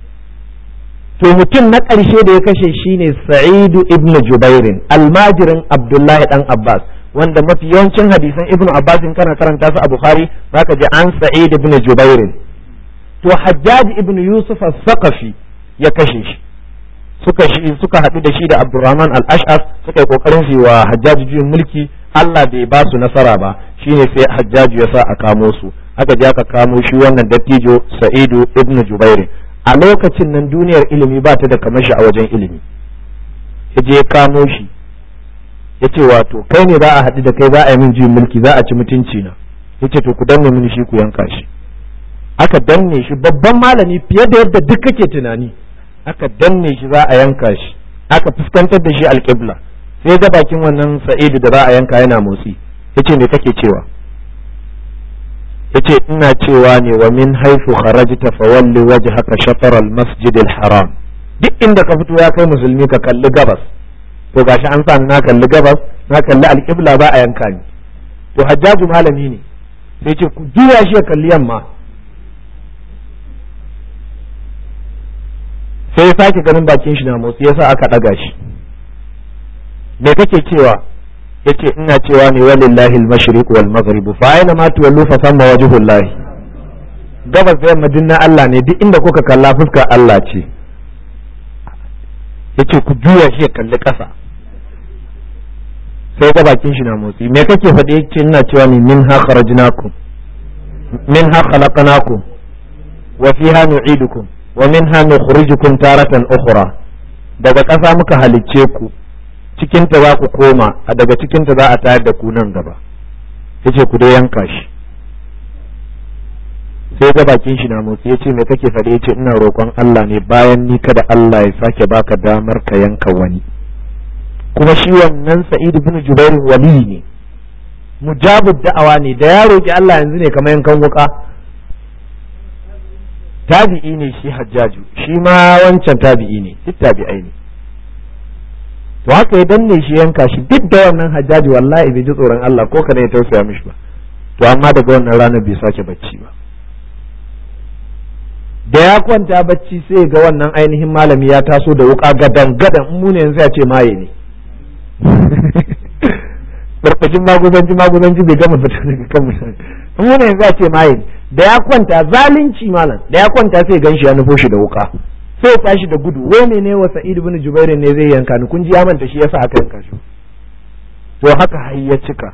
To mutum na ƙarshe da ya kashe shi ne Sa'idu ibn Jubairin, almajirin Abdullahi dan Abbas, wanda mafi yawancin hadisan Ibn Abbas in kana karanta su a Bukhari zaka ji an Sa'id ibn Jubairin. To Hajjaj ibn Yusuf as-Saqafi ya kashe shi. Suka haɗu da shi da Abdurrahman al-Ash'as suka yi kokarin su wa Hajjaj juyin mulki, Allah bai ba su nasara ba, shine sai Hajjaj ya sa a kamo su. Aka je aka kamo shi wannan dattijo Sa'idu ibn Jubairin. A lokacin nan duniyar ilimi ba ta da kamashi a wajen ilimi. Ya je ya kamo shi, ya ce wato kai ne za a haɗu da kai za a yi min juyin mulki, za a ci mutunci na. Ya ce to ku danne mini shi ku yanka shi. Aka danne shi, babban malami fiye da yadda duk kake tunani. Aka danne shi za a yanka shi, aka fuskantar da shi alƙibla. Sai ga bakin wannan Sa'idu da za a yanka yana motsi. Ya ce me kake cewa? yace ina cewa ne wa min haythu kharajta fawalli wajhaka shatr al-masjid al-haram, duk inda ka fito ya kai musulmi ka kalli gabas. To gashi an sa na kalli gabas, na kalli al-qibla ba a yanka ni. To Hajjaju malami ne sai ce ku juya shi ya kalli yamma, sai ya sake ganin bakin shi na motsi yasa aka daga shi. Me kake cewa? yace ina cewa ne walillahi al-mashriq wal maghrib fa aina ma tuwallu fa samma wajhullah. Gabas da yamma dinna Allah ne, duk inda kuka kalla fuskar Allah ce. Yace ku juya shi ya kalli ƙasa, sai ga bakin shi na motsi. Me kake faɗi? yace ina cewa ne minha kharajnakum minha khalaqnakum wa fiha nu'idukum wa minha nukhrijukum taratan ukhra. Daga ƙasa muka halicce ku, cikinta za ku koma, a daga cikinta za a tayar da ku nan gaba. Yace ku dai yanka shi. Sai ga bakin shi na motsi. Yace me kake faɗi? yace ina roƙon Allah ne bayan ni kada Allah ya sake baka damar ka yanka wani. Kuma shi wannan Sa'id ibn Jubair wali ne, mujabud da'awa ne, da ya roƙi Allah yanzu ne kamar yankan wuka. Tabi'i ne shi Hajjaju, shi ma wancan tabi'i ne, duk tabi'ai ne. To haka ya danne shi yanka shi, duk da wannan Hajjaju wallahi bai ji tsoron Allah ko kada ya tausaya mishi ba. To amma daga wannan ranar bai sake bacci ba. Da ya kwanta bacci sai ga wannan ainihin malami ya taso da wuka gadan gadan, mu ne yanzu ya ce maye ne. Barkacin maguzanci bai gama fita daga kan mutane. Mu ne yanzu ya ce maye ne. Da ya kwanta zalunci malam, da ya kwanta sai gan shi ya nufo shi da wuka, sai ya tashi da gudu. Wai ne wa Sa'id ibn Jubair ne zai yanka ni, kun ji ya manta shi yasa aka yanka shi. To haka har ya cika.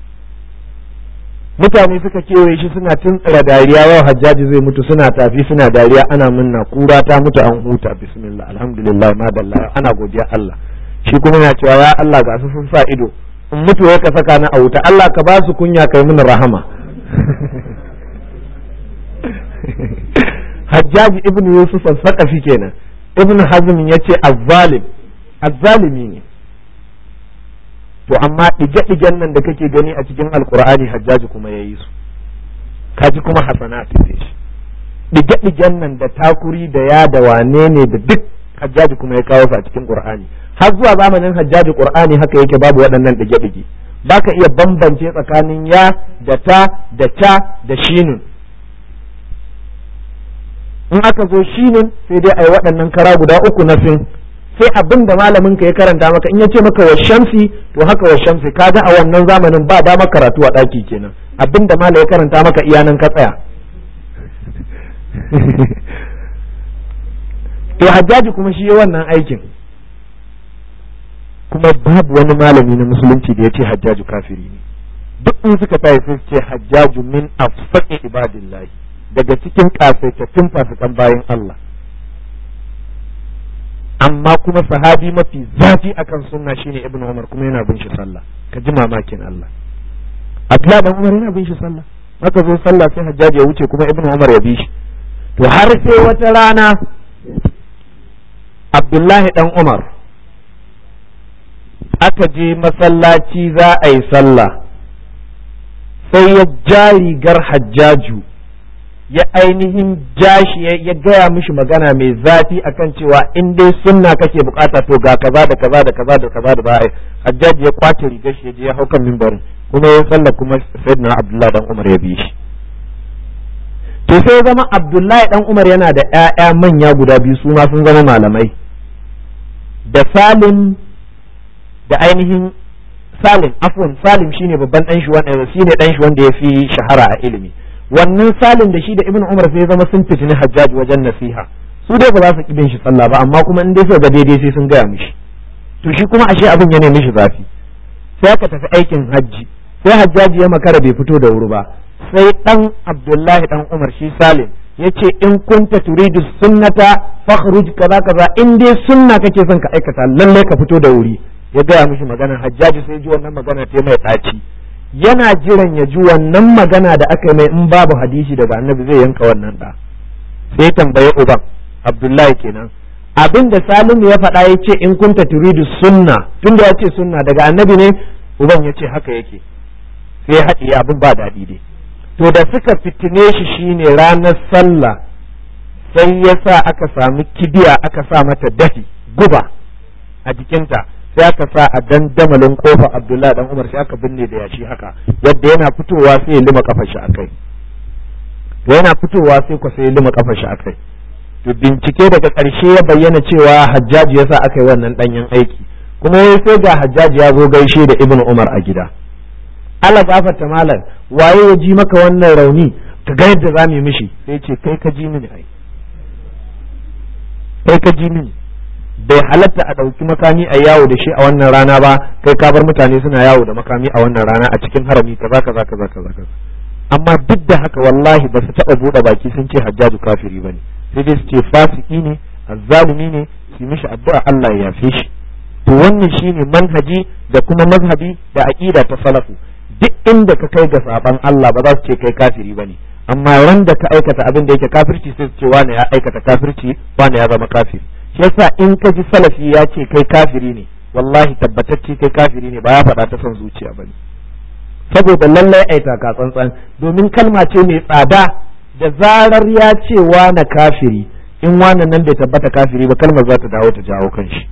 Mutane suka kewaye shi suna tuntsira dariya, yau Hajjaji zai mutu, suna tafi suna dariya, ana munna, kura ta mutu an huta, bismillah alhamdulillah madalla, ana godiya Allah. Shi kuma yana cewa ya Allah ga su sun sa ido, in mutu ya ka saka na a wuta, Allah ka ba su kunya kai mun rahama. Hajjaji ibn Yusuf al-Saqafi kenan. Ibn Hazm yace azzalimi ne. To amma dige-digen nan da kake gani a cikin Alkur'ani Hajjaji kuma yayi su. Kaji kuma hasanatu ne shi. Dige-digen nan da takuri da ya da wane ne da duk Hajjaji kuma ya kawo su a cikin Qur'ani. Har zuwa zamanin Hajjaji Qur'ani haka yake babu waɗannan dige-dige. Baka iya bambance tsakanin ya da ta da ta da shinun. In aka zo shinin sai dai ai waɗannan kara guda uku na fin, sai abin da malamin ka ya karanta maka, in ya ce maka wa shamsi to haka wa shamsi, kaga a wannan zamanin ba dama karatu a ɗaki kenan, abin da malam ya karanta maka iyanan ka tsaya. To Hajjaji kuma shi ya wannan aikin, kuma babu wani malami na musulunci da ya ce Hajjaju kafiri ne. Duk in suka tayi sai ce Hajjaju min afsaqi ibadillahi, daga cikin kasaitattun fasikan bayan Allah, amma kuma sahabi mafi zafi akan sunna shine Ibn Umar, kuma yana bin shi sallah. Ka ji mamakin Allah, Abdullah dan Umar yana bin shi sallah, aka zo sallah sai Hajjaji ya wuce kuma Ibn Umar ya bi shi. To har sai wata rana Abdullahi dan Umar aka je masallaci za a yi sallah, sai ya ja rigar Hajjaju, ya ainihin jashi ya gaya mishi magana mai zafi akan cewa in dai sunna kake bukata to ga kaza da kaza da kaza da kaza da ba'a. Hajjaji ya kwace rigar shi ya je ya hau kan mimbarin, kuma ya sallah, kuma sayyidina Abdullahi dan Umar ya bi shi. To sai ya zama Abdullahi dan Umar yana da ƴaƴa manya guda biyu, su ma sun zama malamai, da Salim da ainihin Salim shine babban dan shi wanda ya fi shahara a ilimi. Wannan Salim da shi da Ibn Umar sai zama sun fitini Hajjaji wajen nasiha, su dai ba za su kibin shi sallah ba, amma kuma in dai suka ga daidai sai sun gaya mishi. To shi kuma ashe abin ya nemi mishi zafi, sai aka tafi aikin hajji, sai Hajjaji ya makara bai fito da wuri ba, sai dan Abdullahi dan Umar shi Salim yace in kunta turidu sunnata fakhruj kaza kaza, in dai sunna kake son ka aikata lalle ka fito da wuri. Ya gaya mishi magana. Hajjaji sai ji wannan magana ta mai ɗaci, yana jiran ya ji wannan magana da aka yi mai, in babu hadisi daga annabi zai yanka wannan da. Sai tambaye uban Abdullahi kenan, abin da Salimu ya faɗa ya ce in kunta turidu sunna, tunda ya ce sunna daga annabi ne, uban ya ce haka yake. Sai ya haɗiye abin ba daɗi dai. to da suka fitine shi shine ranar sallah sai ya sa aka sami kibiya aka sa mata dafi guba a jikinta, sai aka sa a dandamalin kofa Abdullahi dan Umar, sai aka binne da yashi haka, yadda yana fitowa sai ya lima kafar shi akai, to yana fitowa sai ko sai ya lima kafar shi akai. To bincike daga ƙarshe ya bayyana cewa Hajjaji yasa aka yi wannan danyen aiki, kuma wai sai ga Hajjaji ya zo gaishe da Ibn Umar a gida. Allah gafarta malam, waye ya ji maka wannan rauni, ka ga yadda za mu yi mishi, sai ce kai ka ji mini ai, kai ka ji mini. Bai halatta a ɗauki makami a yawo da shi a wannan rana ba, kai ka bar mutane suna yawo da makami a wannan rana a cikin harami kaza kaza kaza kaza. Amma duk da haka wallahi ba su taɓa buɗe baki sun ce Hajjaju kafiri bane, sai dai su ce fasiki ne, azzalumi ne, su mishi addu'a Allah ya yafe shi. To wannan shine manhaji da kuma mazhabi da aqida ta salafu. Duk inda ka kai ga saban Allah ba za su ce kai kafiri bane, amma ran da ka aikata abin da yake kafirci sai su ce wani ya aikata kafirci, wani ya zama kafiri. Shi yasa in ka ji salafi ya ce kai kafiri ne, wallahi tabbatacce kai kafiri ne, ba ya faɗa ta son zuciya bane. Saboda lallai ai taka tsantsan, domin kalma ce mai tsada, da zarar ya ce wani kafiri, in wannan nan bai tabbata kafiri ba kalmar za ta dawo ta jawo kanshi.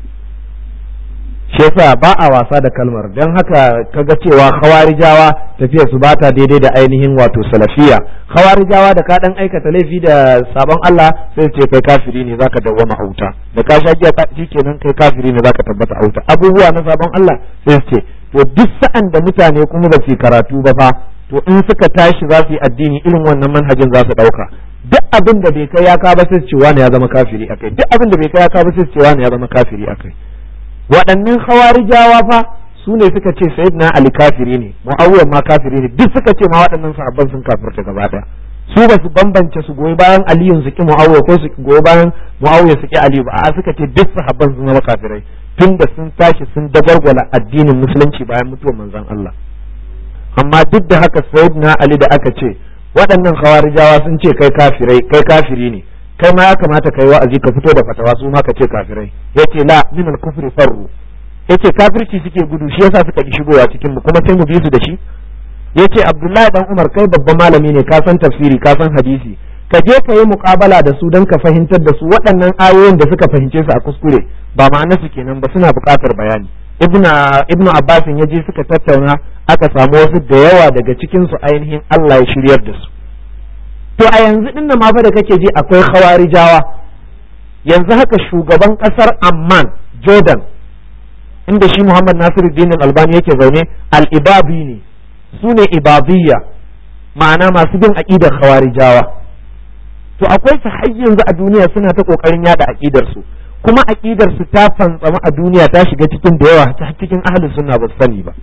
Shi yasa ba a wasa da kalmar, don haka kaga cewa khawarijawa tafiya su bata daidai da ainihin wato salafiya. Khawarijawa da ka dan aikata laifi da sabon Allah sai ce kai kafiri ne zaka dawwama auta, da ka sha giya kenan kai kafiri ne zaka tabbata auta. Abubuwa na sabon Allah sai su ce to duk sa'an da mutane kuma ba su karatu ba fa, to in suka tashi za su yi addini irin wannan manhajin za su dauka. Duk abin da bai kai ya ka ba sai su ce wani ya zama kafiri akai, duk abin da bai kai ya ka ba sai su ce wani ya zama kafiri akai. Waɗannan khawarijawa fa su ne suka ce sayyidina Ali kafiri ne, Muawiya ma kafiri ne, duk suka ce ma waɗannan sahabban sun kafirta gaba ɗaya. Su ba su bambance su goyi bayan Aliyu su ki Muawiya ko su goyi bayan Muawiya su ki Ali ba, a suka ce duk sahabban sun zama kafirai tunda sun tashi sun dagwargwala addinin musulunci bayan mutuwar manzon Allah. Amma duk da haka sayyidina Ali da aka ce waɗannan khawarijawa sun ce kai kafiri ne, kai ma ya kamata kai wa'azi ka fito da fatawa su ma ka ce kafirai. Yace la min al-kufri farru, yace kafirci suke gudu shi yasa suka ki shigowa cikin mu kuma sai mu bi su da shi. Yace Abdullahi dan Umar kai babban malami ne, ka san tafsiri ka san hadisi, ka je ka yi muqabala da su dan ka fahimtar da su waɗannan ayoyin da suka fahimce su a kuskure ba ma'anar su kenan ba, suna buƙatar bayani. Ibn Abbas ya je suka tattauna, aka samu wasu da yawa daga cikin su ainihin Allah ya shiryar da su. To a yanzu din nan ma fa da kake ji akwai khawarijawa, yanzu haka shugaban kasar Amman Jordan inda shi Muhammad Nasiruddin Albani yake zaune al-Ibabi ne, su ne Ibabiyya, ma'ana masu bin aqidar khawarijawa. To akwai su har yanzu a duniya suna ta kokarin yada aqidar su, kuma aqidar su ta fantsama a duniya ta shiga cikin da yawa ta cikin ahlus sunna ba su sani ba.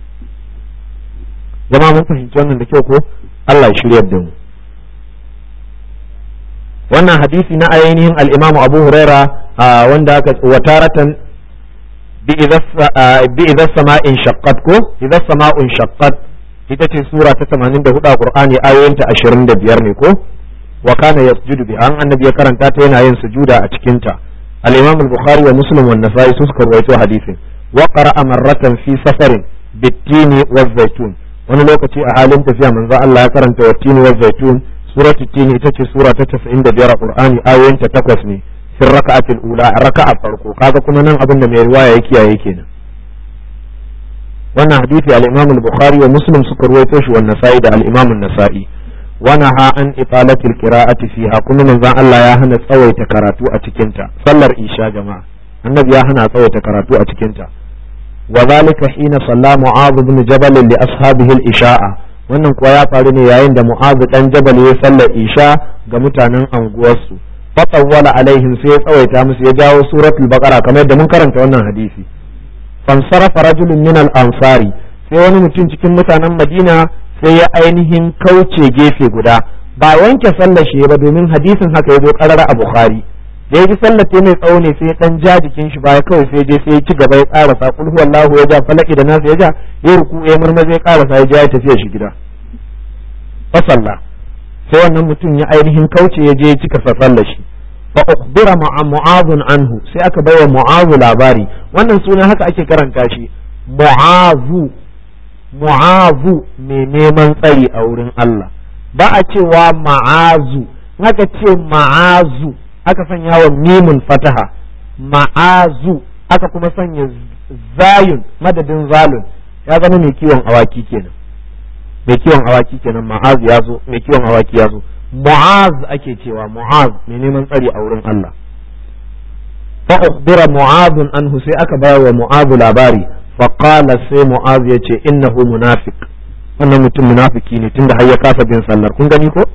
Jama'a mun fahimci wannan da kyau ko? Allah ya shiryar da mu. Wannan hadisi na ainihin al-Imam Abu Huraira wanda aka wataratan bi idza sama'in shaqqat ko idza sama'un shaqqat, ita ce sura ta 84 a Qur'ani, ayoyinta 25 ne ko? Wa kana yasjudu bi an annabi ya karanta ta yana yin sujuda a cikin ta. Al-Imam al-Bukhari wa Muslim wa Nasa'i su suka rawaito hadisin. Wa qara'a marratan fi safarin bit-tini waz-zaytun, wani lokaci a halin tafiya manzo Allah ya karanta wat-tini waz-zaytun. Suratu Tini ita ce sura ta 95 a Qur'ani, ayoyinta 8 ne, fi raka'atil ula, raka'a farko. Kaga kuma nan abin da mai riwaya ya kiyaye kenan. Wannan hadisi al-Imam al-Bukhari wa Muslim suka rawaito shi wa Nasa'i da al-Imam an-Nasa'i. Wa naha an italatil qira'ati fiha, kuma manzon Allah ya hana tsawaita karatu a cikin ta. Sallar Isha jama'a, annabi ya hana tsawaita karatu a cikin ta. Wa zalika hina salla Mu'adh ibn Jabal li ashabihi al-isha'a, wannan kuwa ya faru ne yayin da Mu'adh dan Jabal ya sallar Isha ga mutanen anguwarsu. Fa tawwala alaihim, sai ya tsawaita musu, ya jawo suratul Baqara kamar yadda mun karanta wannan hadisi. Fansarafa rajulun min al-ansari, sai wani mutum cikin mutanen Madina sai ya ainihin kauce gefe guda, ba yanke sallar shi ba domin hadisin haka ya zo karara a Bukhari. Da ya ji sallar ta mai tsawo ne sai dan ja jikin shi baya kawai sai je sai ya ci gaba ya karasa kul huwallahu ya ja falaki da nasu ya ja ya ruku ya murma zai karasa ya ja ya tafi shi gida. Fa sallah, sai wannan mutum ya ainihin kauce ya je ya cika sallar shi. Fa ukhbira Mu'adh anhu, sai aka baiwa Mu'adh labari. Wannan suna haka ake karanta shi, Mu'adh mai neman tsari a wurin Allah. ba a cewa ma'azu, aka ce ma'azu aka sanya wa mimun fataha, ma'azu aka kuma sanya zayun madadin zalun, ya zama mai kiwon awaki kenan, mai kiwon awaki kenan. ma'azu ya zo, mai kiwon awaki ya zo. mu'az ake cewa, mu'az mai neman tsari a wurin Allah. fa ukhbira mu'azun anhu, sai aka bayar wa mu'azu labari, fa qala, sai mu'az ya ce innahu munafiq, wannan mutum munafiki ne tunda har ya kasa bin sallar. kun gani ko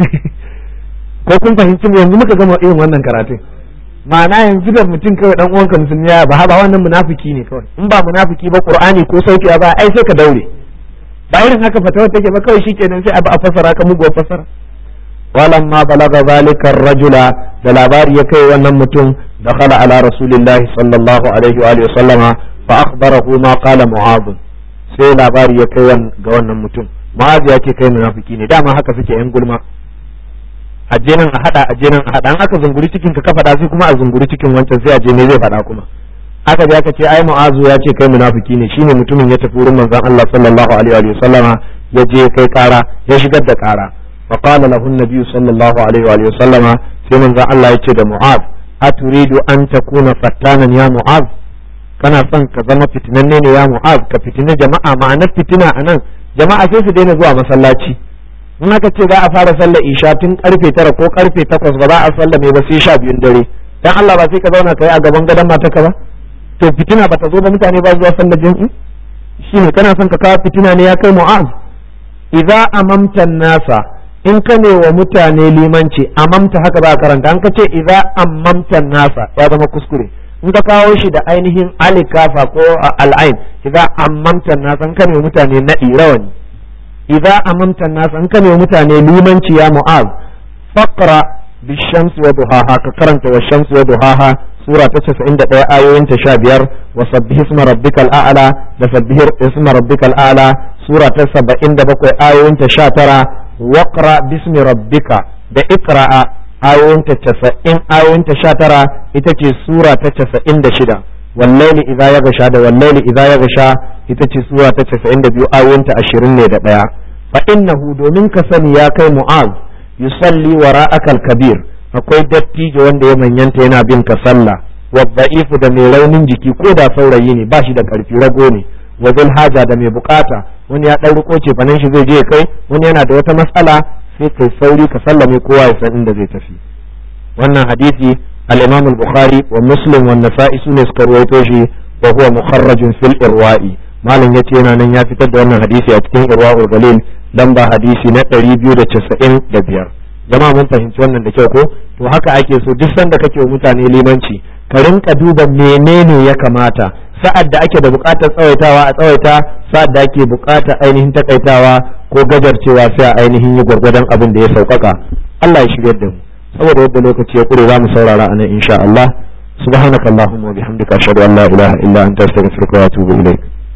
ko kun fahimci yanzu muka gama irin wannan karatun. ma'ana yanzu da mutum kawai dan uwanka musulmi ya ba wannan munafiki ne kawai. in ba munafiki ba qur'ani ko sauki ba ai sai ka daure. ba irin haka fatawar take ba kawai shikenan sai a fasara ka mugu fasara. walamma balaga zalika ar-rajula, da labari ya kai wannan mutum, dakhala ala rasulillahi sallallahu alaihi wa alihi sallama fa akhbarahu ma qala mu'adh, sai labari ya kai ga wannan mutum. mu'adh ya ce kai munafiki ne, dama haka suke yan gulma, aje nan a hada an aka zunguri cikin ka faɗa sai kuma a zunguri cikin wancan, sai aje ne zai faɗa kuma. aka je aka ce ai mu'azu ya ce kai munafiki ne, shine mutumin ya tafi wurin manzon Allah sallallahu alaihi wa sallama, ya je kai kara, ya shigar da kara. fa qala lahu an-nabi sallallahu alaihi wa sallama, sai manzon Allah ya ce da mu'az, aturidu an takuna fattanan ya mu'az, kana son ka zama fitinanne ne ya mu'az, ka fitina jama'a. ma'anar fitina anan, jama'a sai su daina zuwa masallaci. in aka ce za a fara sallar isha tun karfe 9 ko karfe 8 ba za a sallame ba sai 12 dare, dan Allah ba sai ka zauna kai a gaban gadon mataka ba? to fitina ba ta zo ba, mutane ba zuwa sallar jami'i. shine kana son ka kawo fitina ne ya kai mu'az. idza amamta nasa, in ka ne wa mutane limanci, amamta haka ba karanta, an ka ce idza amamta nasa ya zama kuskure. in ka kawo shi da ainihin alikafa ko al'ain, idza amamta nasa, in ka ne wa mutane naɗi rawani. idza amamta nasa, in ka ne wa mutane limanci ya mu'az, faqra bishamsi wa duhaha, ka karanta wa shamsi wa duhaha, sura ta 91 ayoyin ta 15, wa sabbih isma rabbikal a'la, da sabbih isma rabbikal a'la, sura ta 77 ayoyin ta 19, waqra bismi rabbika, da iqra'a ayoyin ta 90 ayoyin ta 19, ita ce sura ta 96, wallaili idza yaghsha, da wallaili idza yaghsha ita ce sura ta 92 ayoyin ta 21. fa innahu, domin ka sani ya kai mu'az, yusalli wara'aka al-kabir, akwai dattijo wanda ya manyanta yana bin ka sallah, wa da'ifu, da mai raunin jiki ko da saurayi ne ba shi da karfi, rago ne, wa zul haja, da mai bukata, wani ya dan riko ce fanan shi zai je kai, wani yana da wata matsala, sai kai sauri ka sallame kowa ya san inda zai tafi. wannan hadisi al-Imam al-Bukhari wa Muslim wa Nasa'i sune suka ruwaito shi, wa huwa mukharrajun fil irwa'i. malam yace yana nan ya fitar da wannan hadisi a cikin Irwa'ul Galil, lamba hadisi na 295. jama'a mun fahimci wannan da kyau ko? to haka ake so duk sanda kake wa mutane limanci, ka rinka duba menene ya kamata. sa'ad da ake da buƙatar tsawaitawa a tsawaita, sa'ad da ake buƙatar ainihin takaitawa ko gajarcewa sai a ainihin yi gwargwadon abin da ya sauƙaƙa. Allah ya shigar da mu. saboda yadda lokaci ya ƙure za mu saurara a nan insha Allah. subhanakallahumma wa bihamdika ashhadu an la ilaha illa anta astaghfiruka wa atubu ilaik.